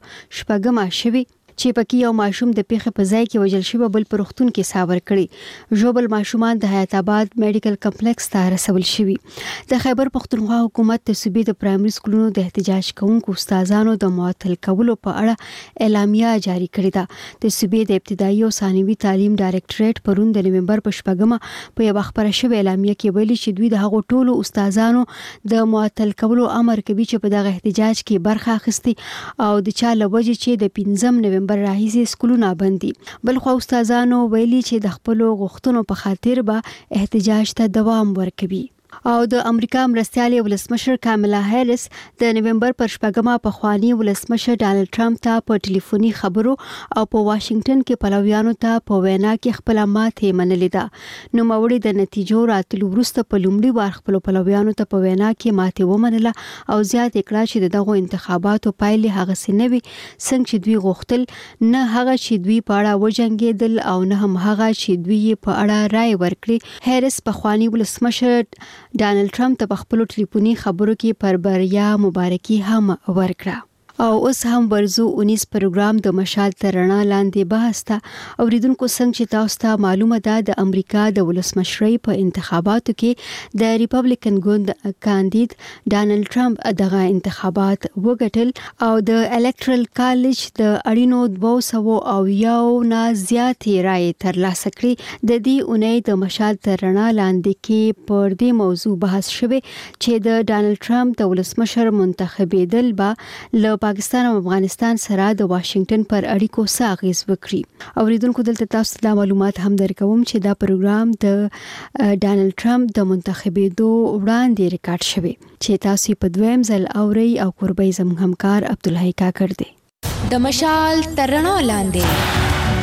8 شوي چې پکې یو ماشوم د پیښې په ځای کې وژل شوی، بل په روغتون کې ساور کړي. ژوبل ماشومان د حیات آباد میډیکل کمپلیکس ته رسول شوي. د خیبر پختونخوا حکومت د صوبې د پرایمري سکولونو د احتجاج کوونکو استادانو د معطل کولو په اړه اعلامیه جاری کړې ده. د صوبې د ابتدایي او ثانوي تعلیم ډایریکټریټ پرون د نومبر په 8 په یو خبره شوی اعلامیه کې ویلي چې دوی د هغو ټولو استادانو د معطل کولو امر کوي چې په دغه احتجاج کې برخه اخیستي او د چا لوجه چې د 15 نومبر راهیسې سکولونه بندي. بل خو استادانو ویلي چې د خپل غوښتنو په خاطر به احتجاج ته دوام ورکوي. او د امریکا مرستیال ولسمشر کاملا هریس د نومبر پر 8 په خواني ولسمشر ډانلډ ټرمپ ته په ټلیفوني خبرو او په واشنگټن کې پلویانو ته په وینا کې خپل ماته منلې ده. نو موري د نتیجو راتلو وروسته په لومړي وار خپل پلویانو ته په وینا کې ماته ومنله او زیات کړه چې دغه انتخاباتو پایلې هغه سنوي څنګه چې دوی غوښتل، نه هغه چې دوی په اړه وجنګیدل او نه هم هغه چې دوی په اړه رائے ورکړي. هریس په خواني ولسمشر ډانلډ ټرمپ ته په خپل ټلیفوني خبرو کې پر بریا مبارکي هم ورکړه. او اوس هم ورزو 19 پروګرام د مشال ترنا لاندې بحث ته اوریدونکو څنګه چې تاسو ته معلومه ده د امریکا د ولسمشرۍ په انتخاباتو کې د ریپبلیکن ګوند کاندید ډانلډ ټرمپ دغه انتخابات وګټل او د الکټرل کالج د اړینو 200 نه زیاتې رائے ترلاسه کړې. د دې اونۍ د مشال ترنا لاندې کې پر دې موضوع بحث شوه چې د ډانلډ ټرمپ د ولسمشر منتخبېدل به له پاکستان او افغانستان سره د واشنگټن پر اړیکو څه اغیز وکړي. اوریدونکو دلته تاسو ته معلومات هم درکوم چې دا پروګرام د ډانلډ ټرمپ د منتخبېدو وړاندې ریکارډ شوی چې تاسو په دویم ځل اوري او قربای زموږ همکار عبدالحی کاکړ دی. د مشال ترنا لاندې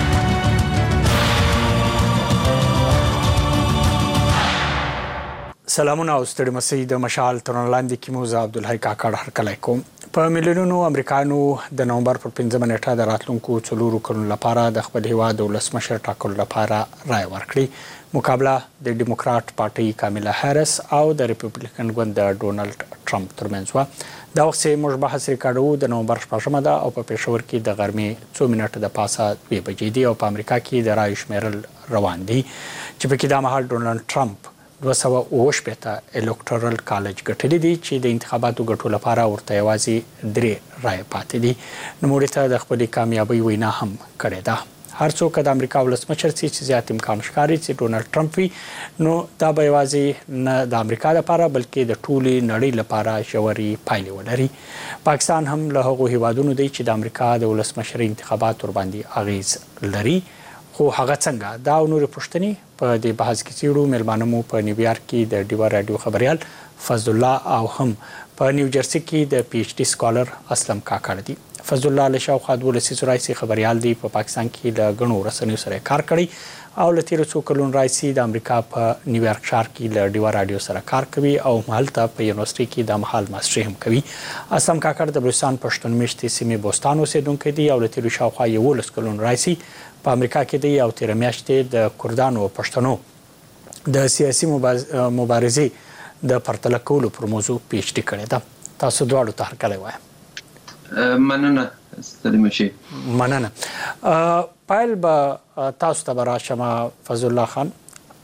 سلامونه او ستړي مسئ. د مشال ترنا لاندې کې موزه عبدالحی کاکړ هرکلی کوم. په میلیونونو امریکایانو د نومبر پر 15 نیټه د راتلونکو 4 کلونو لپاره د خپل هیواد د ولسمشر ټاکلو لپاره رائے ورکړي. مقابله د ډیموکرات پارټي کاملا هریس او د ریپبلیکن ګوند د ډونالډ ټرمپ ترمنځ و. دا وخت موږ بحث ریکارډو د نومبر 8 ده او په پېښور کې د غرمې 2 منټه د پاسه 2 بجې دي او په امریکا کې د رائے شمیرل روان دي چې په کې د مهال ډونالډ ټرمپ 208 الکټرال کالج ګټلې دي چې د انتخاباتو ګټو لپاره ورته یوازې 3 رائے پاتې دي. نو موږ ته د خپل کامیابی وینا هم کړې ده. هر څوک د امریکا ولسمشر چې زیات امکان ښکاري چې ډونالډ ټرمپ وي، نو دا به یوازې نه د امریکا لپاره بلکې د ټولې نړۍ لپاره ژورې پایلې ولري. پاکستان هم له هغو هیوادونو دی چې د امریکا د ولسمشر انتخابات ور باندې اغیز لري. خو هغه څنګه دا نور پښتني په دې بحث کې چیرو ملمانه مو په نیویارک کې د ډیوا رادیو خبريال فضل الله او هم په نیو جرسي کې د پی ایچ ډی سکالر اسلم کاکړ دي. فضل الله له شاوخوا 12 راځي خبريال دی په پاکستان کې د غنو رسنیو سره کار کړی او له تیر څو کلونو راځي د امریکا په نیویارک ښار کې له ډیوا رادیو سره کار کوي او مهالته په یونیورسيټي کې د محل ماستري هم کوي. اسلم کاکړ د بلوچستان پښتون میشتې سیمې بوستان اوسیدونکو دی او له تیر شاوخوا 11 کلونو راځي په امریکا کې دی او تیر میاشتې د کردانو او پښتنو د سیاسي مبارزې د پرتله کولو پر موضوع پی ایچ ډی کړی ده. تاسو دواړو ته هرکلی وایم. مننه ستړي مشي. مننه. پایل به تاسو ته راشم فضل الله خان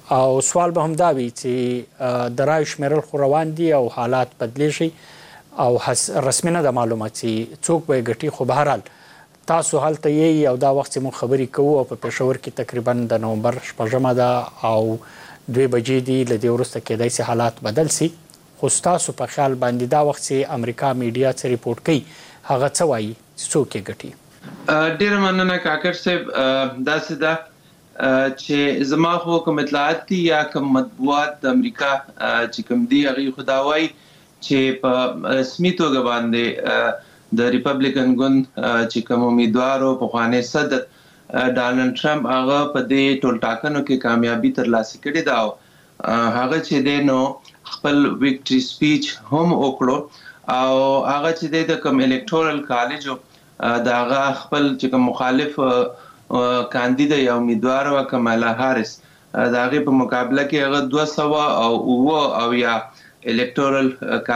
او سوال به هم دا وي چې د رایو شمیرل خو روان دي او حالات بدلیږي او رسمي نه ده معلومه چې څوک به یې ګټي، خو به هر حال تاسو هلته یې او دا وخت چې موږ خبرې کوو او په پېښور کې تقریبا د نومبر 6 ده او 2 بجې دي، له دې وروسته کېدای سي حالات بدل سي. خو ستاسو په خیال باندې دا وخت چې امریکا میډیا څه ریپورټ کوي هغه څه وایي چې څوک یې ګټي؟ ډېره مننه کاکړ صاحب. داسې ده چې زما خو کوم اطلاعات دي یا کوم مطبوعات د امریکا چې کوم دي هغې خو دا وایي چې په رسمي توګه باندې د ریپبلیکن ګوند چې کوم امیدوار او پخوانی صدر ډانلډ ټرمپ هغه په دې ټولټاکنو کې کامیابي ترلاسه کړې ده او هغه چې دی نو خپل وکټري سپیچ هم وکړو او هغه چې د کوم الکټورل کالج د هغه خپل چې کوم مخالف کاندید یا امیدوار و کمالا هاریس د هغې په مقابله کې هغه 200 او یا الکټورل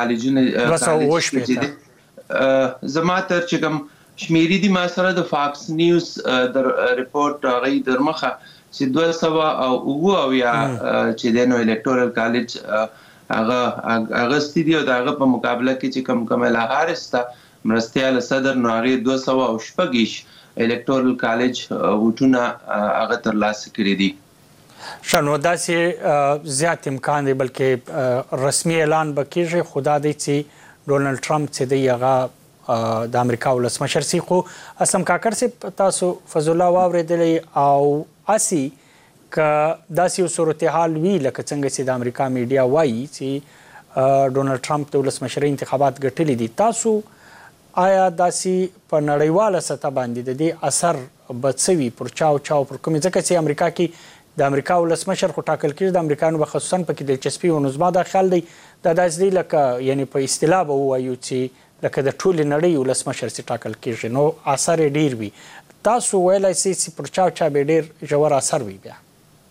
کالجونه زما تر چې کوم شمیرې دي ما سره د فاکس نیوز د ریپورټ هغې در مخه چې 200 او یا چې دی نو الکټورل کالج هغه اغستی دی او د هغه په مقابله کې چې کوم کمالا هاریس ته مرستیال صدر نو هغې 206 الکټورل کالج ووټونه هغه ترلاسه کړي دي. ښه، نو داسې زیات امکان دی بلکې رسمي اعلان به کېږي، خو دا دی چې ډونالډ ټرمپ چې دی هغه د امریکا ولسمشر سي. خو اسلم کاکړ صاحب تاسو فضل الله واورېدلی او هسې که داسې یو صورتحال وي لکه څنګه چې د امریکا میډیا وایي چې ډونالډ ټرمپ د ولسمشرۍ انتخابات ګټلي دي، تاسو آیا داسې په نړیواله سطح باندې د دې اثر به څه وي پر چا او پر کومې؟ ځکه چې امریکا کې د امریکا ولسمشر خو ټاکل کېږي، د امریکایانو به خصوصا پکې دلچسپي و. نو زما دا خیال دی دا داسې دی لکه یعنی په اصطلاح به ووایو چې لکه د ټولې نړۍ ولسمشر چې ټاکل کېږي، نو اثر یې ډېر وي. تاسو ویلی سئ چې پر چا به ډېر ژور اثر وي؟ بیا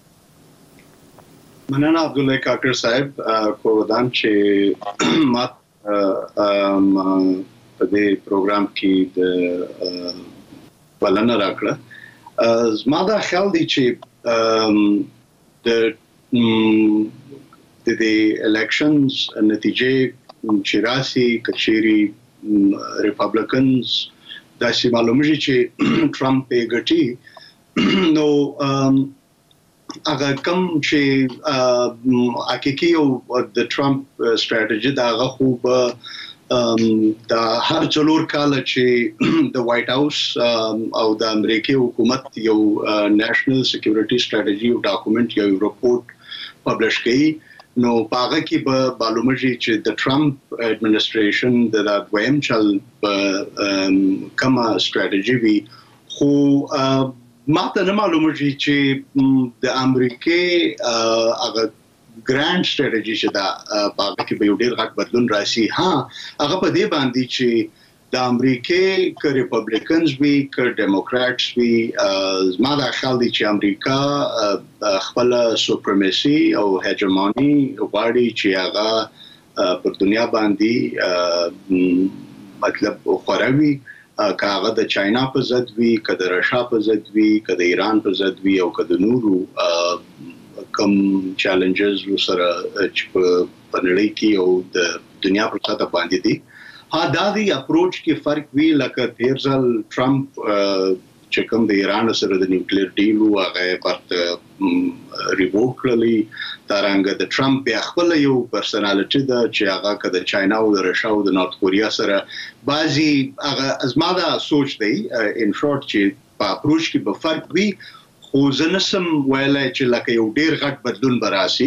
مننه عبدالله کاکړ صاحب کوردان چې ما په دې پروګرام کې د بلنه راکړه. زما دا خیال دی چې د الیکشنز نتیجې چې راسي کچيري ریپبلیکنز داسې معلومیږي چې ټرمپ یې ګټي، نو هغه کوم چې حقیقي او د ټرمپ سټریټجی دا هغه خو به د هر څلور کال چې د وایټ هاوس او د امریکای حکومت یو نېشنل سکیورټي سټریټجی او ډاکومنت یو ریپورت پبلش کړي، نو هغه کې به معلومیږي چې د ټرمپ اډمنسټریشن د دویم چل کومه سټریټجی وي. خو ماته نه معلومیږي چې د امریکای هغه ګرانډ سټریټجی چې دا په کې به یو ډېر غټ بدلون راشي. هغه په دې باندې چې د امریکای ک ریپبلیکنز وي ک ډیموکراتس وي، زما دا خیال دی چې امریکا خپل سوپریمسي او هیجمونی غواړي چې هغه پر دنیا باندې مطلب خوروي، که هغه د چاینا په ضد وي، که د رشیا په ضد وي، که د ایران په ضد وي، او که د نورو کم چیلنجز سره چې په نړۍ کې او د دنیا په سطح باندې دي. دا دی اپروچ کې فرق وی، لکه تیر ځل ټرمپ چې کوم د ایران سره د نیوکلیر ډیل هغه پرته ریووک کړلی، ترانګه د ټرمپ بیا خپل یو پرسنالټی ده چې هغه که د چاینا او د رشیا او د نارت کوریا سره بعضی هغه ازما دا سوچ دی ان شورت چې په اپروچ کې به فرق وي. خو زه نسم ویلی چې لکه یو ډېر غټ بدلون به راسي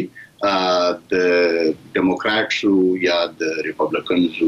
د ډیموکراتسو یا د ریپبلیکنزو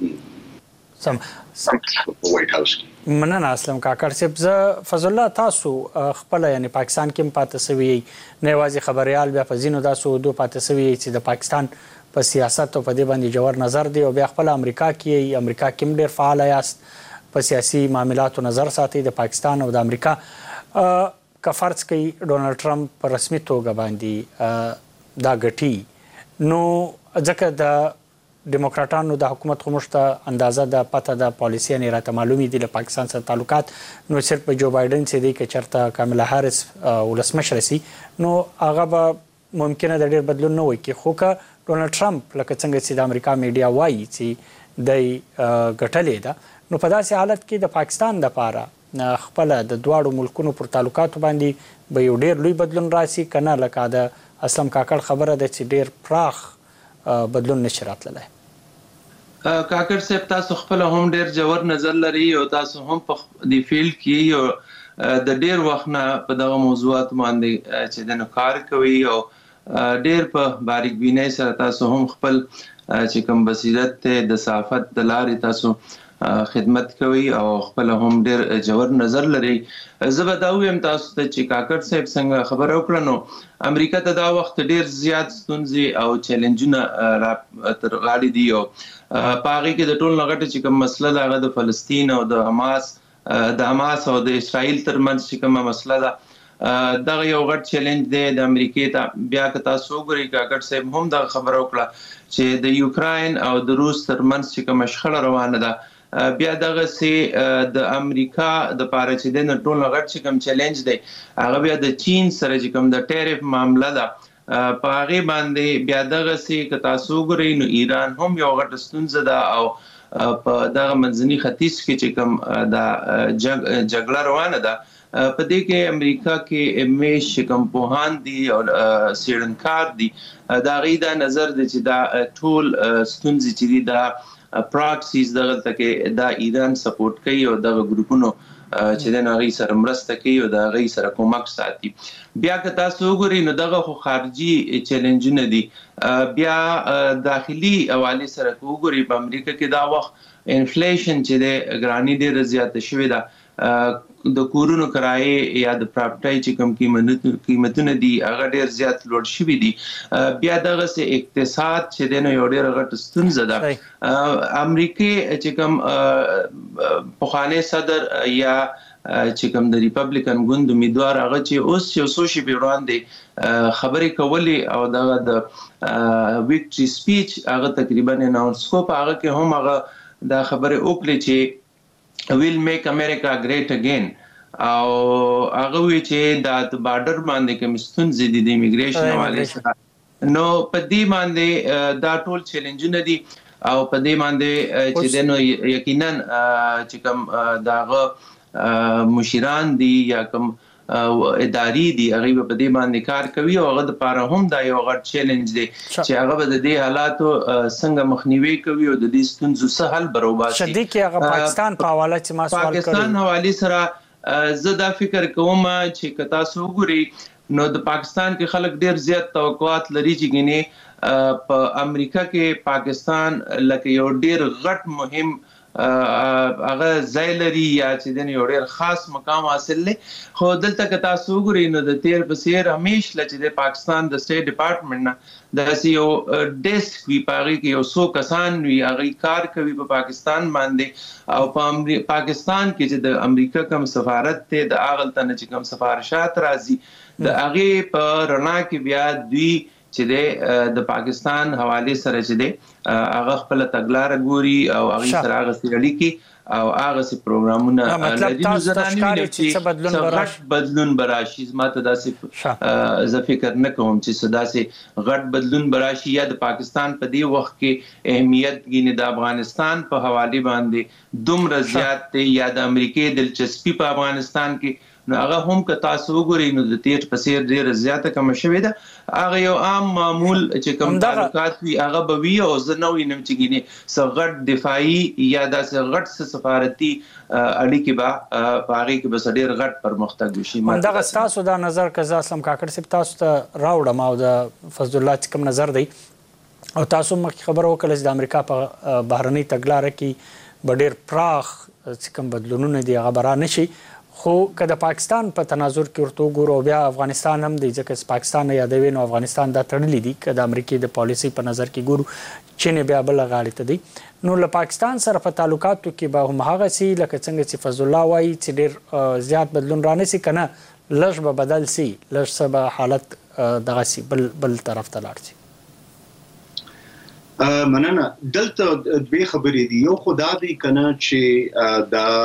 سم په وایټ هاوس کې. مننه اسلم کاکړ صاحب. زه فضل الله تاسو خپله یعنې پاکستان کې هم پاتې سوي نه یوازې خبریال، بیا په ځینو داسې عهدو پاتې سوي چې د پاکستان په سیاست او په دې باندې جوړ نظر دی، او بیا خپله امریکا کې امریکا کې هم ډېر فعاله یاست، په سیاسي معاملاتو نظر ساتئ د پاکستان او د امریکا. که فرض کوي ډونالډ ټرمپ په رسمي توګه باندې دا ګټي، نو ځکه د ډیموکراټانو د حکومت خو موږ ته اندازه د پته د پالیسي یعنې راته معلومې دي له پاکستان سره تعلقات، نو صرف په جو بایډن چې دی که چېرته کاملا هاریس ولسمشره سي، نو هغه به ممکنه د ډیر بدلون نه وي کې خو که ډونالد ټرمپ لکه څنګه چې د امریکا میډیا وایي چې د ګټلې ده نو په داسې حالت کې د پاکستان لپاره خپل د دواړو ملکونو پر تعلقاتو باندې به یو ډیر لوی بدلون راسي کنه لکه د اسلم کاکړ خبره ده چې ډیر پراخ بدلون نشي راتللی. کاکړ صاحب تاسو خپل هم ډیر جوړ نظر لري او تاسو هم په دې فیلډ کې یو د ډیر وخت نه په دغه موضوعات باندې چې د کار کوي او ډیر په باریک بینۍ سره تاسو هم خپل چې کوم بصیرت ته د صحافت د لارې تاسو خدمت کوي او خپل هم ډیر جوړ نظر لري. زه به دا وایم تاسو ته چې کاکړ صاحب څنګه خبر وکړه نو امریکا ته دا وخت ډیر زیات ستونزې او چیلنجونه را تر غاړې دي او پاغي کې د ټول لغټه چې کوم مسله ده هغه د فلسطین او د حماس او د اسرائیل ترمنځ چې کومه مسله ده دا یو غټ چیلنج دی د امریکای ته. بیا که تاسو وګورئ کاکړ صاحب هم دا خبر وکړه چې د یوکراین او د روس ترمنځ چې کومه شخړه روانه ده بیا دغه سي د امریکا د پاره چې د ټول غټ چې کوم چیلنج دی هغه بیا د چین سره چې کوم د ټیرف معاملې ده په هغه باندې بیا دغه سي که تاسو ګورئ نو ایران هم یو غټ ستونزه ده او په دغه منځني ختیځ کې چې کوم د جګړه روانه ده په دې کې امریکا کې امیش کوم پوهان دي او سیړنکار دي دا غي دا نظر دي چې دا ټول ستونزې چې دي دا پراکسیز دغه تکي دا ایران سپورټ کوي او دغه ګروپونو چې د نړۍ سره مرسته کوي او د غي سره کومک ساتي. بیا که تاسو وګورئ نو دغه خو خارجي چیلنجونه دي. بیا داخلي حواله سره وګورئ په امریکا کې دا وخت انفلیشن چې د ګرانی ډیر زیات شوی دا د کورونو کرایه یا د پراپرټي چې کوم قیمتونه دي هغه ډیر زیات لوړ شوی دي. بیا دغه سه اقتصاد چې د نو یو ډیر غټ ستونزه ده. امریکای چې کوم پخوانی صدر یا چې کوم د ریپبلیکن ګوند امیدوار هغه چې اوس یو سوشي وړاندې خبرې کولې او دغه د ویکټري سپیچ هغه تقریبا اناونس کو په هغه کې هم هغه دا خبره وکړي چې will make America great again او هغه وی چې د بارډر باندې کوم ستونزې دي د ایمیګریشن حواله سره نو په دې باندې دا ټول چیلنجونه دي او په دې باندې چې د نو یقینا چې کوم داغه مشیران دي یا کوم اداري دي هغه په دې باندې کار کوي او هغه د پاره هم دا یو غټ چیلنج دی چې هغه د دې حالاتو څنګه مخنیوي کوي او د دې ستونزو سهل بروباسي. شدي کې هغه پاکستان په حواله چې ما سوال کړی پاکستان حواله سره زه دا فکر کوم چې کتا سو ګوري نو د پاکستان کې خلک ډیر زیات توقعات لري چې ګینه په امریکا کې پاکستان لکه یو ډیر غټ مهم هغه زایلري یا چې د یو ډیر خاص مقام حاصل لې خو دلته که تاسو وګورئ نو د تیر بسیر همیش لچې د پاکستان د سټیټ ډپارټمنټ نه د یو ډیسک وی پاري کې یو څو کسان وی هغه کار کوي په پاکستان باندې او په پاکستان کې چې د امریکا کوم سفارت ته د اغلطن چې کوم سفارشات راځي د هغه په رڼا کې بیا دوی چې د پاکستان حواله سره چې د هغه خپل تګلار ګوري او هغه سره هغه سړي کې او هغه سي پروګرامونه لري چې بدلون براشي ماته داسې زه فکر نه کوم چې صداسې غټ بدلون براشي یا د پاکستان په دی وخت کې اهمیت غینه د افغانستان په حواله باندې دومره زیات یا د امریکای دلچسپي په افغانستان کې نو هغه هم که تاسو وګورئ نو د تیر پسیر ډیر زیاته کم شوې ده هغه یو عام معمول چې کوم تعلقات وی هغه به وی او زه نو وینم چې ګینه سغټ دفاعي یا د سغټ سفارتي اړیکې به پاره کې به ډیر غټ پرمختګ وشي. دغه تاسو دا نظر کزا اسلم کاکړ صاحب تاسو ته راوړم او د فضل الله کوم نظر دی او تاسو مخکې خبر وکړل چې د امریکا په بهرنۍ تګلارې کې ډیر پراخ کوم بدلونونه دي هغه برا نشي خو که د پاکستان په تناظر کې ورته وګورو بیا افغانستان هم دی ځکه چې پاکستان یادوي نو افغانستان دا تړلې دي که د امریکای د پالیسي په نظر کې ګورو چین بیا بل غاړه ته دی نو له پاکستان سره په تعلقاتو کې به هم هغه سي لکه څنګه چې فضل الله وایي چې ډیر زیات بدلون رانه سي کنه لږ به بدل سي لږ سبا حالت دغه سي بل طرف ته لاړ سي. مننه دلته دوه خبرې دي یو خدای دی کنه چې دا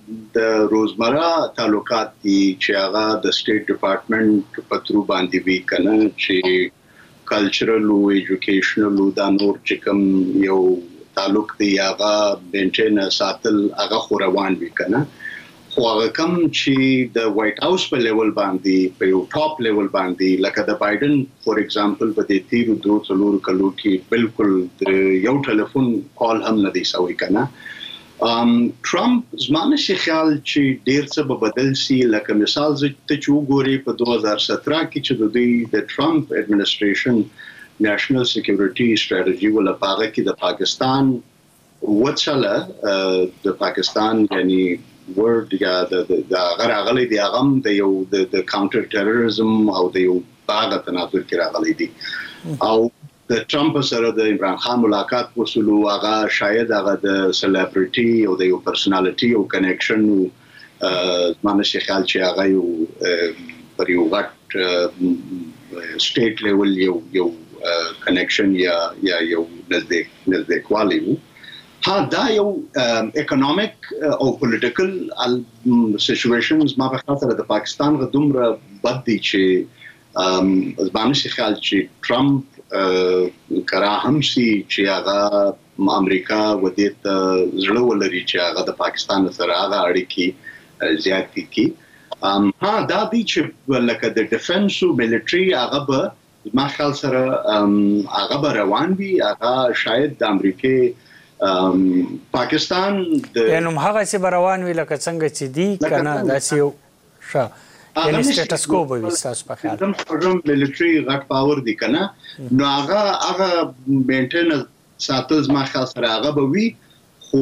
د روزمره تعلقات دي چې هغه د سټیټ ډپارټمنټ په ترو باندې وی کنه چې کلچرل او ایجوکیشنل او د نور چې کوم یو تعلق دی هغه مینټین ساتل هغه خو روان وی کنه خو هغه کوم چې د وایټ هاوس په لیول باندې په یو ټاپ لیول باندې لکه د بایدن فور ایگزامپل په دې تیرو 2 کلو کې بالکل یو ټلیفون کال هم نه دی سوی کنه ټرمپ زمانه شي خیال چې ډیر څه به بدل شي لکه مثال ته چې وګوري په 2017 کې چې د دوی د ټرمپ اډمنسټریشن نېشنل سکیورټي سټریټجی ولا پاغه کې د پاکستان وڅاله د پاکستان یعنی ورډ یا د غراغلي دی غم د یو د کاونټر ټیرریزم او د یو پاغه تناظر کې راغلي دي او د ټرمپ سره د عمران خان ملاقات وسلو هغه شاید هغه د سلیبریټي او د یو پرسنالټي او کنیکشن مانه شي خیال چې هغه یو پر یو غټ سټیټ لیول یو کنیکشن یا یو نزدېکوالی وو ها دا یو اکونومیک او پولیټیکل سچويشنز ما په خاطر د پاکستان غو دومره بد دي چې زمانه شي خیال چې ټرمپ کرا هم شي چې هغه امریکا ودیت زړه ولري چې هغه د پاکستان سره هغه اړیکې زیات کړي دا دي چې لکه د ډیفنس او ملټري هغه به ما خیال سره هغه به روان وي هغه شاید د امریکای پاکستان د یعنی هغه چې روان وي لکه څنګه چې دي کنه داسې ښه یعنی سټیټس کو به وساس په خیال کوم ملټري غټ پاور دی کنه نو هغه مینټین ساتل ما خاص سره هغه به وی خو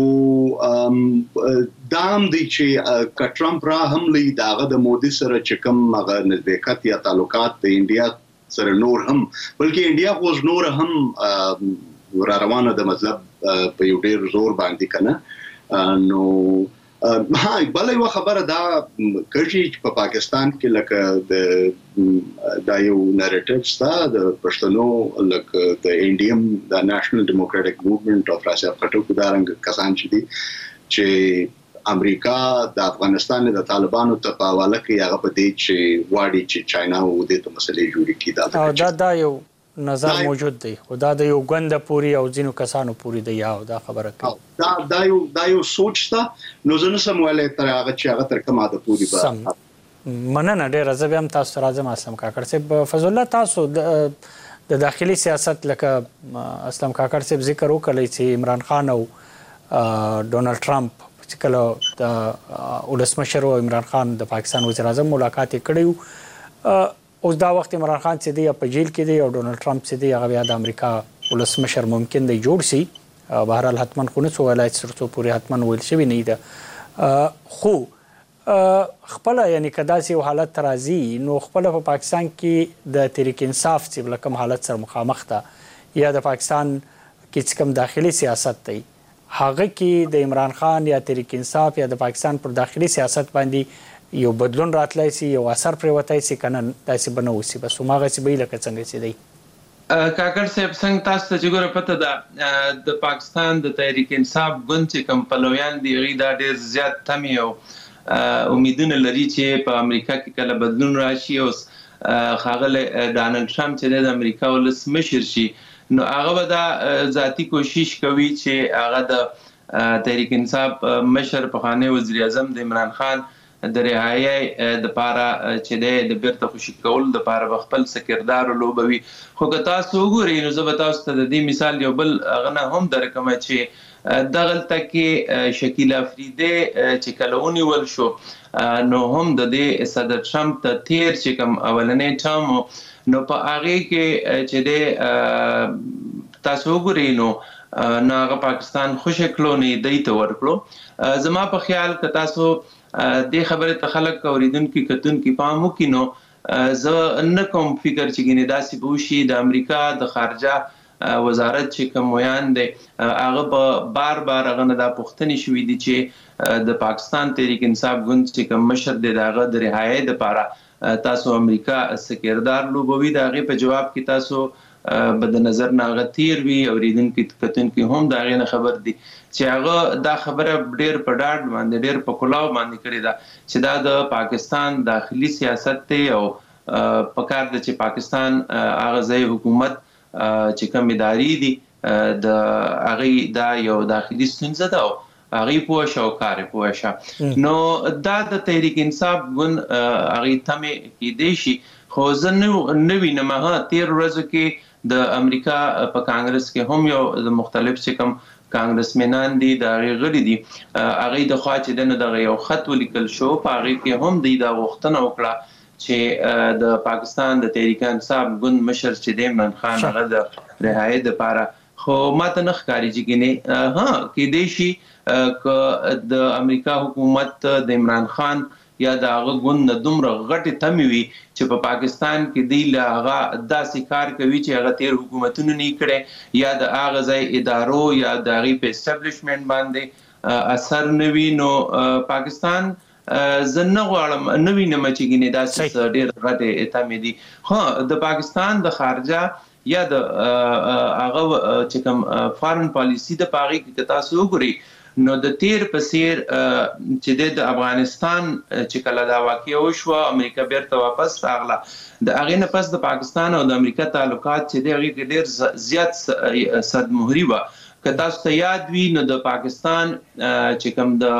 دام دی چې ټرمپ را هم لې داغه د مودي سره چې کوم هغه نزدېکت یا تعلقات د انډیا سره نور هم بلکې انډیا خو نور هم را روانه د مطلب په یو ډیر زور باندې کنه نو بل یو خبره دا کړي چې په پاکستان کې لکه د یو نریټیو ستا د پښتنو لکه د انډیم د نېشنل ډیموکراټک موومېنټ اف راشیا پټو دارنګ کسان چې دي چې امریکا د افغانستان د طالبانو ته په حواله کې هغه په دې چې واړي چې چاینا و دې ته مسلې جوړې کړي دا یو نظر موجود دی خدا د یو غند پوری او ځینو کسانو پوری دی یا دا خبره کوي دا یو سوچ تا نو زنه سمواله تر هغه چې هغه تر کومه د پوری به مننه ډیر زه هم تاسو راځم اسلام کاکړ صاحب فضل الله تاسو د داخلي سیاست لکه اسلام کاکړ صاحب ذکر وکړی چې عمران خان او ډونالد ټرمپ چې کله د ولسمشر او عمران خان د پاکستان وزیر اعظم ملاقات کړی اوس دا وخت عمران خان چې دی په جیل کې دی او ډونالد ټرمپ چې دی هغه بیا د امریکا ولسمشر ممکن دی جوړ شي بهرحال حتما خو نه څه ویلای ترڅو پورې حتما ویل شوی نه دی خو خپل یعنی کدا سي حالت ترازی نو خپل په پاکستان کې د تحریک انصاف چې لکم حالت سره مخامخ ده یا د پاکستان کې کوم داخلي سیاست دی هغه کې د عمران خان یا تحریک انصاف یا د پاکستان پر داخلي سیاست باندې یو بدلون راتلای سي یو اثر پر وتای سي کنه داسې بنوسی بس ماغه سي به لکه څنګه سي دی کاکړ صاحب څنګه تاسو ته جوړه پته ده د پاکستان د تحریک انصاف ګوند چې کوم پلویان دی غي دا ډېر زیات تمي او امیدونه لري چې په امریکا کې کله بدلون راشي او خاغله ډانلډ ټرمپ چې د امریکا ولسمشر شي نو هغه به دا ذاتی کوشش کوي چې هغه د تحریک انصاف مشر په خانه وزیر اعظم د عمران خان د رهایی د پاره چې د بیرته خوشی کول د پاره خپل سکردار لوبوي خو که تاسو وګورئ نو زه به تاسو ته د دې مثال یو بل غنه هم درکم چې دغلته کې شکیل افریدی چې کلهونی ول شو نو هم د دې صدر ټرمپ ته تیر چې کوم اولنې ټرم نو په هغه کې چې د تاسو وګورئ نو ناغه پاکستان خوشکلو نه دی ته ورکړو زما په خیال ک تاسو د خبره ته خلک اوریدونکو کتونکو پام وکینو زه نه کوم فکر چې ګنې داسې بوشي د امریکا د خارجه وزارت چې کوم ویان دی هغه په بار غنه د پښتني شوې دي چې د پاکستان تحریک انصاف ګوند چې کوم مشر دی داغه د رهایی د پاره تاسو امریکا سکردار لوبوي داغه په جواب کې تاسو بد نظر نه غتیر وی اوریدونکو کتونکو هم دا غنه خبر دي چې هغه دا خبره ډېر په ډاډ باندې ډېر په کلاو باندې کړی دا چې دا د پاکستان داخلي سیاست ته او پکار د چې پاکستان هغه ځای حکومت چې کوم اداري دي د هغه دا یو داخلي ستونزه ده هغه پوښه او کار پوښه نو دا د تحریک انصاف ګون هغه تمه کې دی شي خو زه نو وینم ها 13 ورځې کې د امریکا په کانګرس کې هم یو د مختلف چې کوم کانګرسمنان دي دا غړي دي هغه د خوا چې دنه د یو خط ولیکل شو په هغه کې هم دی دا وختونه وکړه چې د پاکستان د تحریک انصاف ګوند مشر چې د عمران خان هغه د رهایی لپاره خو ماته نه ښکاري چې ګنې ها کې دی شي ک د امریکا حکومت د عمران خان یا د هغه ګوند دومره غټي تمي وي چې په پاکستان کې دی له هغه داسې کار کوي چې هغه تیر حکومتونو نه کړي یا د هغه ځای ادارو یا د هغه په اسټابلیشمنت باندې اثر نوي نو پاکستان زنه غواړم نوې نه چې ګینه داسې ډېر غټه اتمه دي خو د پاکستان د خارجه یا د هغه چې کوم فارن پالیسی د پاغي کې تاسو وګورئ نو د تیر پسیر چې د افغانستان چې کله دا واقعي وشو امریکا بیرته واپس راغله د هغه نه پس د پاکستان او د امریکا تعلقات چې د هغه ډېر زیات صدمهري و که تاسو ته یاد وي نو د پاکستان چې کوم د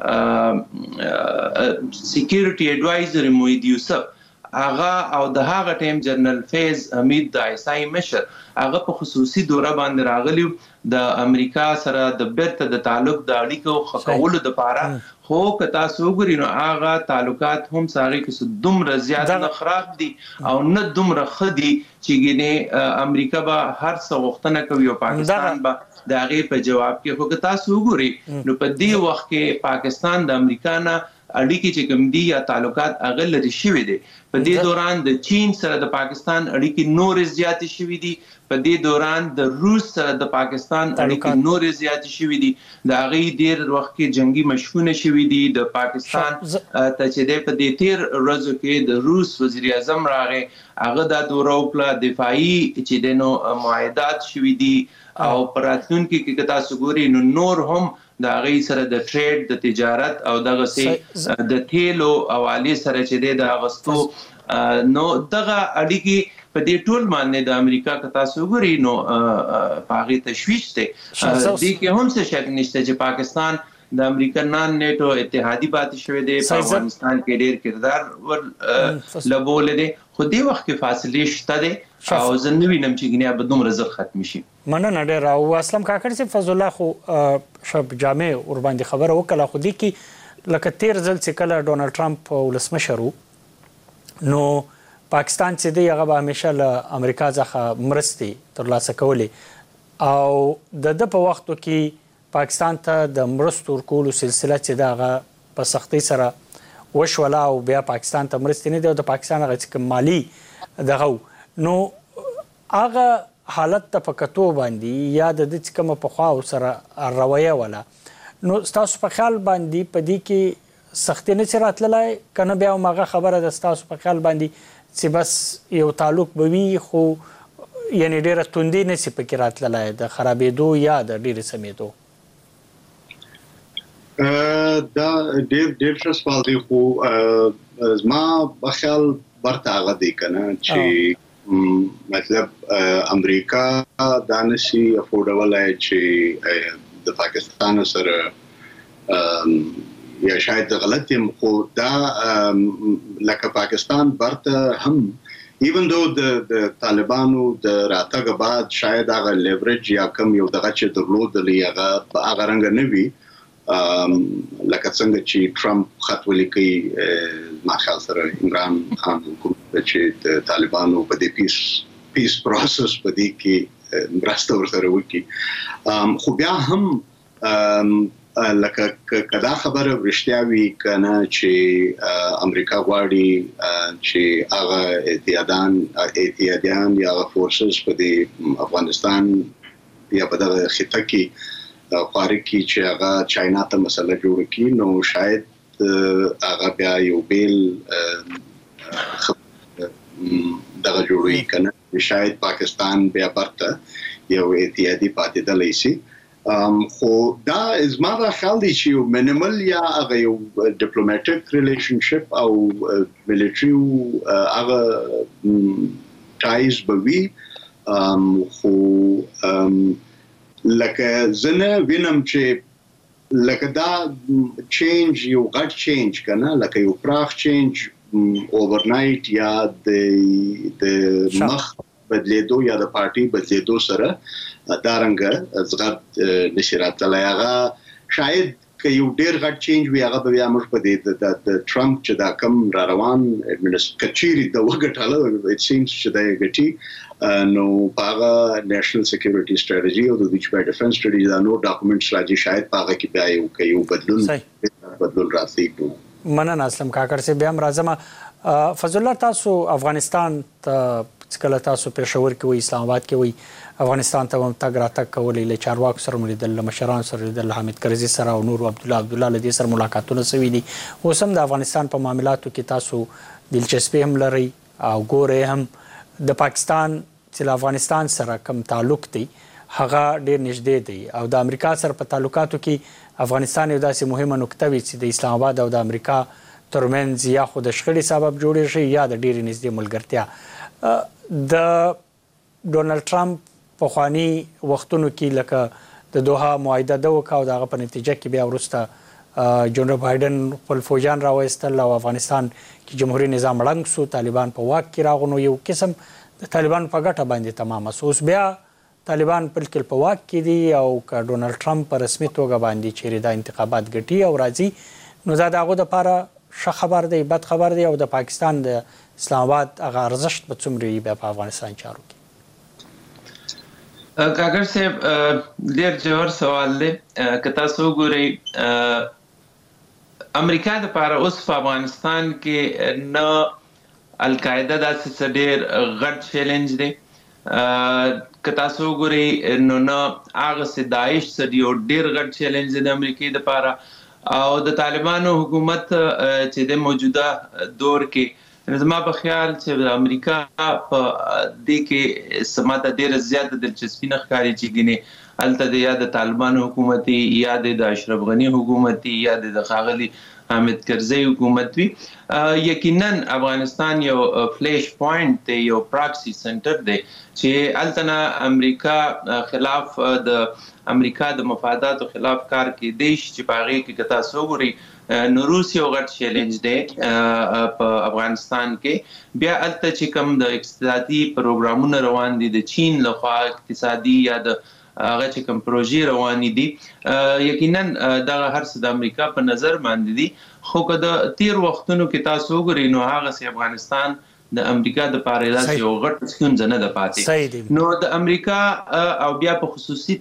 سکیورټي ایڈوایزر موحد یوسف هغه او د هغه ټیم جنرال فیض حمید د ایسای مشر هغه په خصوصي دوره باندې راغلی د امریکا سره د بیرته د تعلق د اړیکو خکولو د پاره خو که تاسو وګورئ نو هغه تعلقات هم ساري کې دومره زیات نه خراب دي او نه دومره خدي چې ګینه امریکا به هر څه غوښتنه کوي او پاکستان به د هغه په جواب کې خو که تاسو وګورئ نو په دې وخت کې پاکستان د امریکا نه اړیکې چې کوم دي یا تعلقات اغل لري شوی دي په دې دوران د چین سره د پاکستان اړیکې نور زیات شوی دي په دې دوران د روس سره د پاکستان اړیکې نور زیات شوی دي د هغه ډیر وخت کې جنگي مشکونه شوی دي د پاکستان ته چې د په دې تیر ورځو کې د روس وزیر اعظم راغی هغه د دوره وکړه دفاعي چې د نو معاهدات شوی دي او پراتونکو کې تاسو ګورئ نور هم د هغه سره د ټریډ د تجارت او دغه سي د تیلو حواله سره چې د اغستو نو دغه اړیکی په دې ټول باندې د امریکا کتا سوګری نو پاغي تشويش ته دې کې هم څه شک نشته چې پاکستان د امریکا نان نیټو اتحادی پاتې شوی دی په افغانستان کې ډېر کردار لبول دي خو دې وخت کې فاصله شته دي او زنوی نم چې ګنیا به دومره زر ختم شي مننه ډېر او اسلام کاکړ سي فضل الله خو شب جامع ور باندې خبره وکړه خو دې کې لکه 13 ځل چې کله ډونالد ټرمپ ولسمشر نو پاکستان چې دی هغه به همیشه له امریکا څخه مرستې ترلاسه کولې او د په وختو کې پاکستان ته د مرستو ورکولو سلسله چې دغه په سختۍ سره وشوله او بیا پاکستان ته مرستې نه دی او د پاکستان هغه چې مالی دغه نو هغه حالت ته په کتو باندې یا د دې کوم په خوا سره رویه ولا نو تاسو په خیال باندې په دې کې سختي نه چراتلای کنه بیا ماغه خبره د تاسو په خیال باندې چې بس یو تعلق بوي خو یعنی ډیره توندې نه سي پکې راتلای د خرابېدو یا د ډیره سمېدو دا ډیر څه سوال دی خو زما په خیال برته هغه دی کنه چې مطلب امریکا دانشي افورډبل چې د پاکستان سره یا شاید غلط یم خو دا لکه پاکستان برته هم ایون دو د طالبانو د راتګ بعد شاید هغه لیوریج یا کم یو دغه چې درلودلی هغه رنګ نه وي لکه څنګه چې ټرمپ خط ولیکي ما خیال سره عمران خان حکومت چې د طالبانو په دې پیس پروسس په دې کې مرسته ورسره وکړي خو بیا هم لکه کدا خبره ورشتیا وی کنه چې امریکا غواړي چې هغه اتحادیان یا فورسز په دې افغانستان یا په دغه خطه کې خارقي چې هغه چاینا ته مسله جوړ کړي نو شاید هغه بیا یو بیل دغه جوړوي کنه شاید پاکستان بیا برته یو اتحادي پاتېدلی شي خو دا زما دا خیال دی چې یو مینیمل یا هغه یو ډیپلوماټیک ریلیشنشپ او ملټري هغه ټایز به وي خو لکه زنه وینم چې لکه دا چینج یو غټ چینج کنه لکه یو پراخ چینج اوورنایټ یا د مخ بدلیدو یا د پارټي بدلیدو سره دارنګه زغت نشي راتلای هغه شاید که یو ډیر غټ چینج وي هغه بیا موږ په دې د ټرمپ چې دا کم را روان کچيري د وګټاله it seems چې دا ګټي نو پاغه نېشنل سکیورټي سټریټجی او د دیجیټل ډیفنس سټریټجی دا نو ډاکومېنټس راځي شاید پاغه کې بیا یو بدلون راځي مننه اسلم کاکړ سے بیا راځم فضل الله تاسو افغانستان ته کله تاسو پېښور کې وي اسلام آباد کې وي افغانستان ته هم تګ راتګ کولې له چارواکو سره ملیدل له مشرانو سره ملیدل حامد کرزي سره او نور عبد الله له دې سره ملاقاتونه شوي دي اوس هم د افغانستان په معاملاتو کې تاسو دلچسپي هم لري او ګورئ هم د پاکستان چې له افغانستان سره کوم تعلق دی هغه ډېر نږدې دی او د امریکا سره په تعلقاتو کې افغانستان یو داسې مهمه نقطه وي چې د اسلام آباد او د امریکا ترمنځ یا خو د شخړې سبب جوړې شي یا د ډېرې نږدې ملګرتیا د ډونالد ټرمپ پخواني وختونو کې لکه د دوحه معاهده ده وکړه او د هغه په نتیجه کې بیا وروسته جنرال بایدن خپل فوجان راوایستل او افغانستان کې جمهوریت نظام ړنګ شو طالبان په واک کې راغونو یو قسم د طالبان په ګټه باندې تمامه شو اوس بیا طالبان بلکل په واک کې دي او که ډونالد ټرمپ په رسمي توګه باندې چیرې دا انتخابات ګټي او راځي نو دا د هغو دپاره ښه خبر دی بد خبر دی او د پاکستان د اسلام آباد هغه ارزښت به څومره بیا په افغانستان چارو کې کاکړ صاحب ډېر ژور سوال دی که تاسو وګورئ امریکا دپاره اوس په افغانستان کې نه القاعده داسې څه ډېر غټ چیلنج دی که تاسو وګورئ نو نه هغسې داعش څه یو ډېر غټ چیلنج دی د امریکې دپاره او د طالبانو حکومت چې د موجوده دور کې زما په خیال چې د امریکا په دې کې سماته ډېره زیاته دلچسپي نه ښکاري چې ګینې هلته د یا د طالبانو حکومت یا د اشرف غني حکومت یا د ښاغلي حامد کرزي حکومت وي یقینا افغانستان یو فلیش پوینټ دی یو پراکسی سنټر دی چې هلته نه امریکا خلاف د امریکا د مفاداتو خلاف کار کېدی شي چې په هغې کې که تاسو وګورئ نو روس یو غټ چیلنج دی په افغانستان کې بیا هلته چې کوم د اقتصادي پروګرامونه روان دي د چین لخوا اقتصادي یا د هغه چې کوم پروژې روانې دي یقینا دغه هر څه د امریکا په نظر باندې دي خو که د تیر وختونو کې تاسو وګورئ نو هغسې افغانستان د امریکا د پاره داسې یو غټ ستونزه نه ده پاتې نو د امریکا او بیا په خصوصي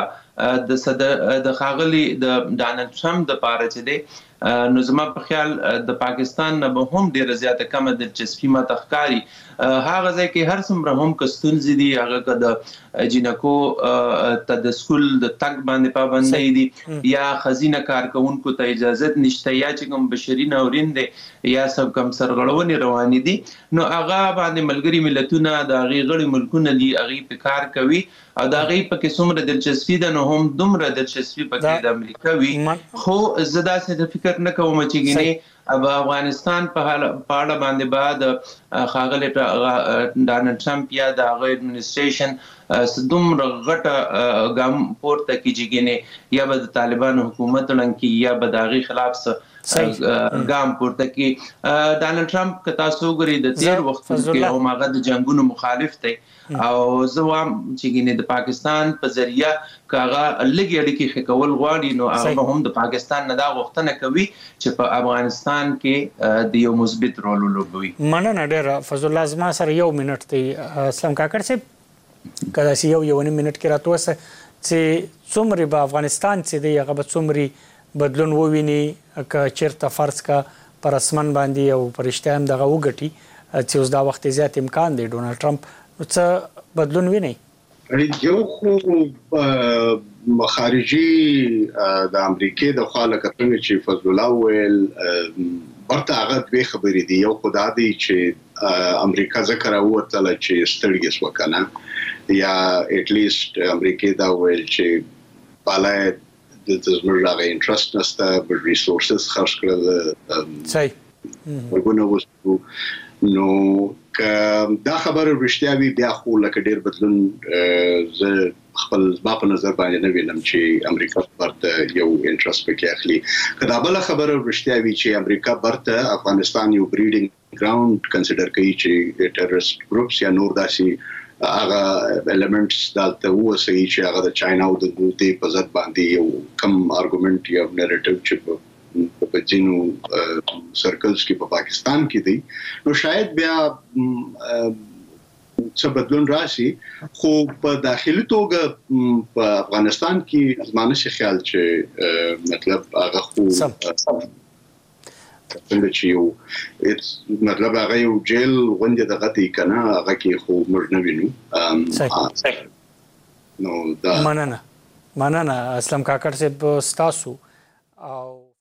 توګه د ښاغلي د ډانلډ ټرمپ د پاره چې دی نو زما په خیال د پاکستان نه به هم ډیره زیاته کمه دلچسپي ماته ښکاري هغه ځای کې هر څومره هم که ستونزې دي هغه که د جینکو ته د سکول د تګ باندې پابندۍ دي یا ښځینه کارکوونکو ته اجازت نشته یا چې کوم بشري ناورین دی یا سب کم سرغړونې روانې دي نو هغه باندې ملګري ملتونه د هغې غړي ملکونه دي هغې په کار کوي او د هغې پکې څومره دلچسپي ده نو هم دومره دلچسپي پکې د امریکا وي خو زه داسې د فکر نه کوم چې ګینې اب افغانستان په اړه باندې بعد ښاغلی ډانلډ ټرمپ یا د هغه اډمنسټریشن دومره غټه ګام پورته کړي چې ګینې یا به د طالبانو حکومت ړنګ کړي یا به د هغې خلاف ګام پورته کړي ډانلډ ټرمپ که تاسو وګورئ د تېر وختونو کې هم هغه د جنګونو مخالف دی او زه وایم چې ګینې د پاکستان په ذریعه که هغه لږې اړیکې ښه کول غواړي نو هغه هم د پاکستان نه دا غوښتنه کوي چې په افغانستان کې د یو مثبت رول ولوبوي. مننه ډېره فضل الله زما سره یو منټ دی اسلم کاکړ صاحب که داسې یو نیم منټ کې راته ووایه چې څومره به افغانستان چې دی هغه به څومره بدلون وویني که چېرته فرض که په رسمن باندې او په رښتیا هم دغه وګټي چې اوس دا وخت زیات امکان دی ډونالډ ټرمپ څه بدلون وینئ؟ یو خو خارجي د امریکې د خوا لکه څنګه چې فضل الله وویل ورته هغه دوې خبرې دي یو خو دا دی چې امریکا ذکر اوتل چې ستړي وکنه یا ات لیست امریکا دا ویل چې بالای د زموږه انټرست نسته په ریسورسز خرج کړل صحیح ورګونه وستو نو دا خبره رښتیا وی بیا خو لکه ډیر بدلون ز خپل په نظر باندې نه وینم چې امریکا برته یو انټرست پکې اخلي کدا بل خبره رښتیا وی چې امریکا برته افغانستان یو بریډینګ ګراوند کنسیډر کوي چې ټیرریست ګروپس یا نور داسي هغه ایلیمنټس دالته وسه چې هغه د چاینا او د دوی په ضد باندې یو کم ارګومنت یا نریټیو چې په ځینو سرکلز کې په پاکستان کې دی نو شاید بیا څه بدلون راشي خو په داخلي توګه په افغانستان کې زمانه شي خیال چې مطلب هغه خو څنګه چې یو مطلب هغه یو جیل غونډه دغه دی کنه هغه کې خو موږ نه وینو نو دا مننه اسلم کاکړ صاحب ستاسو او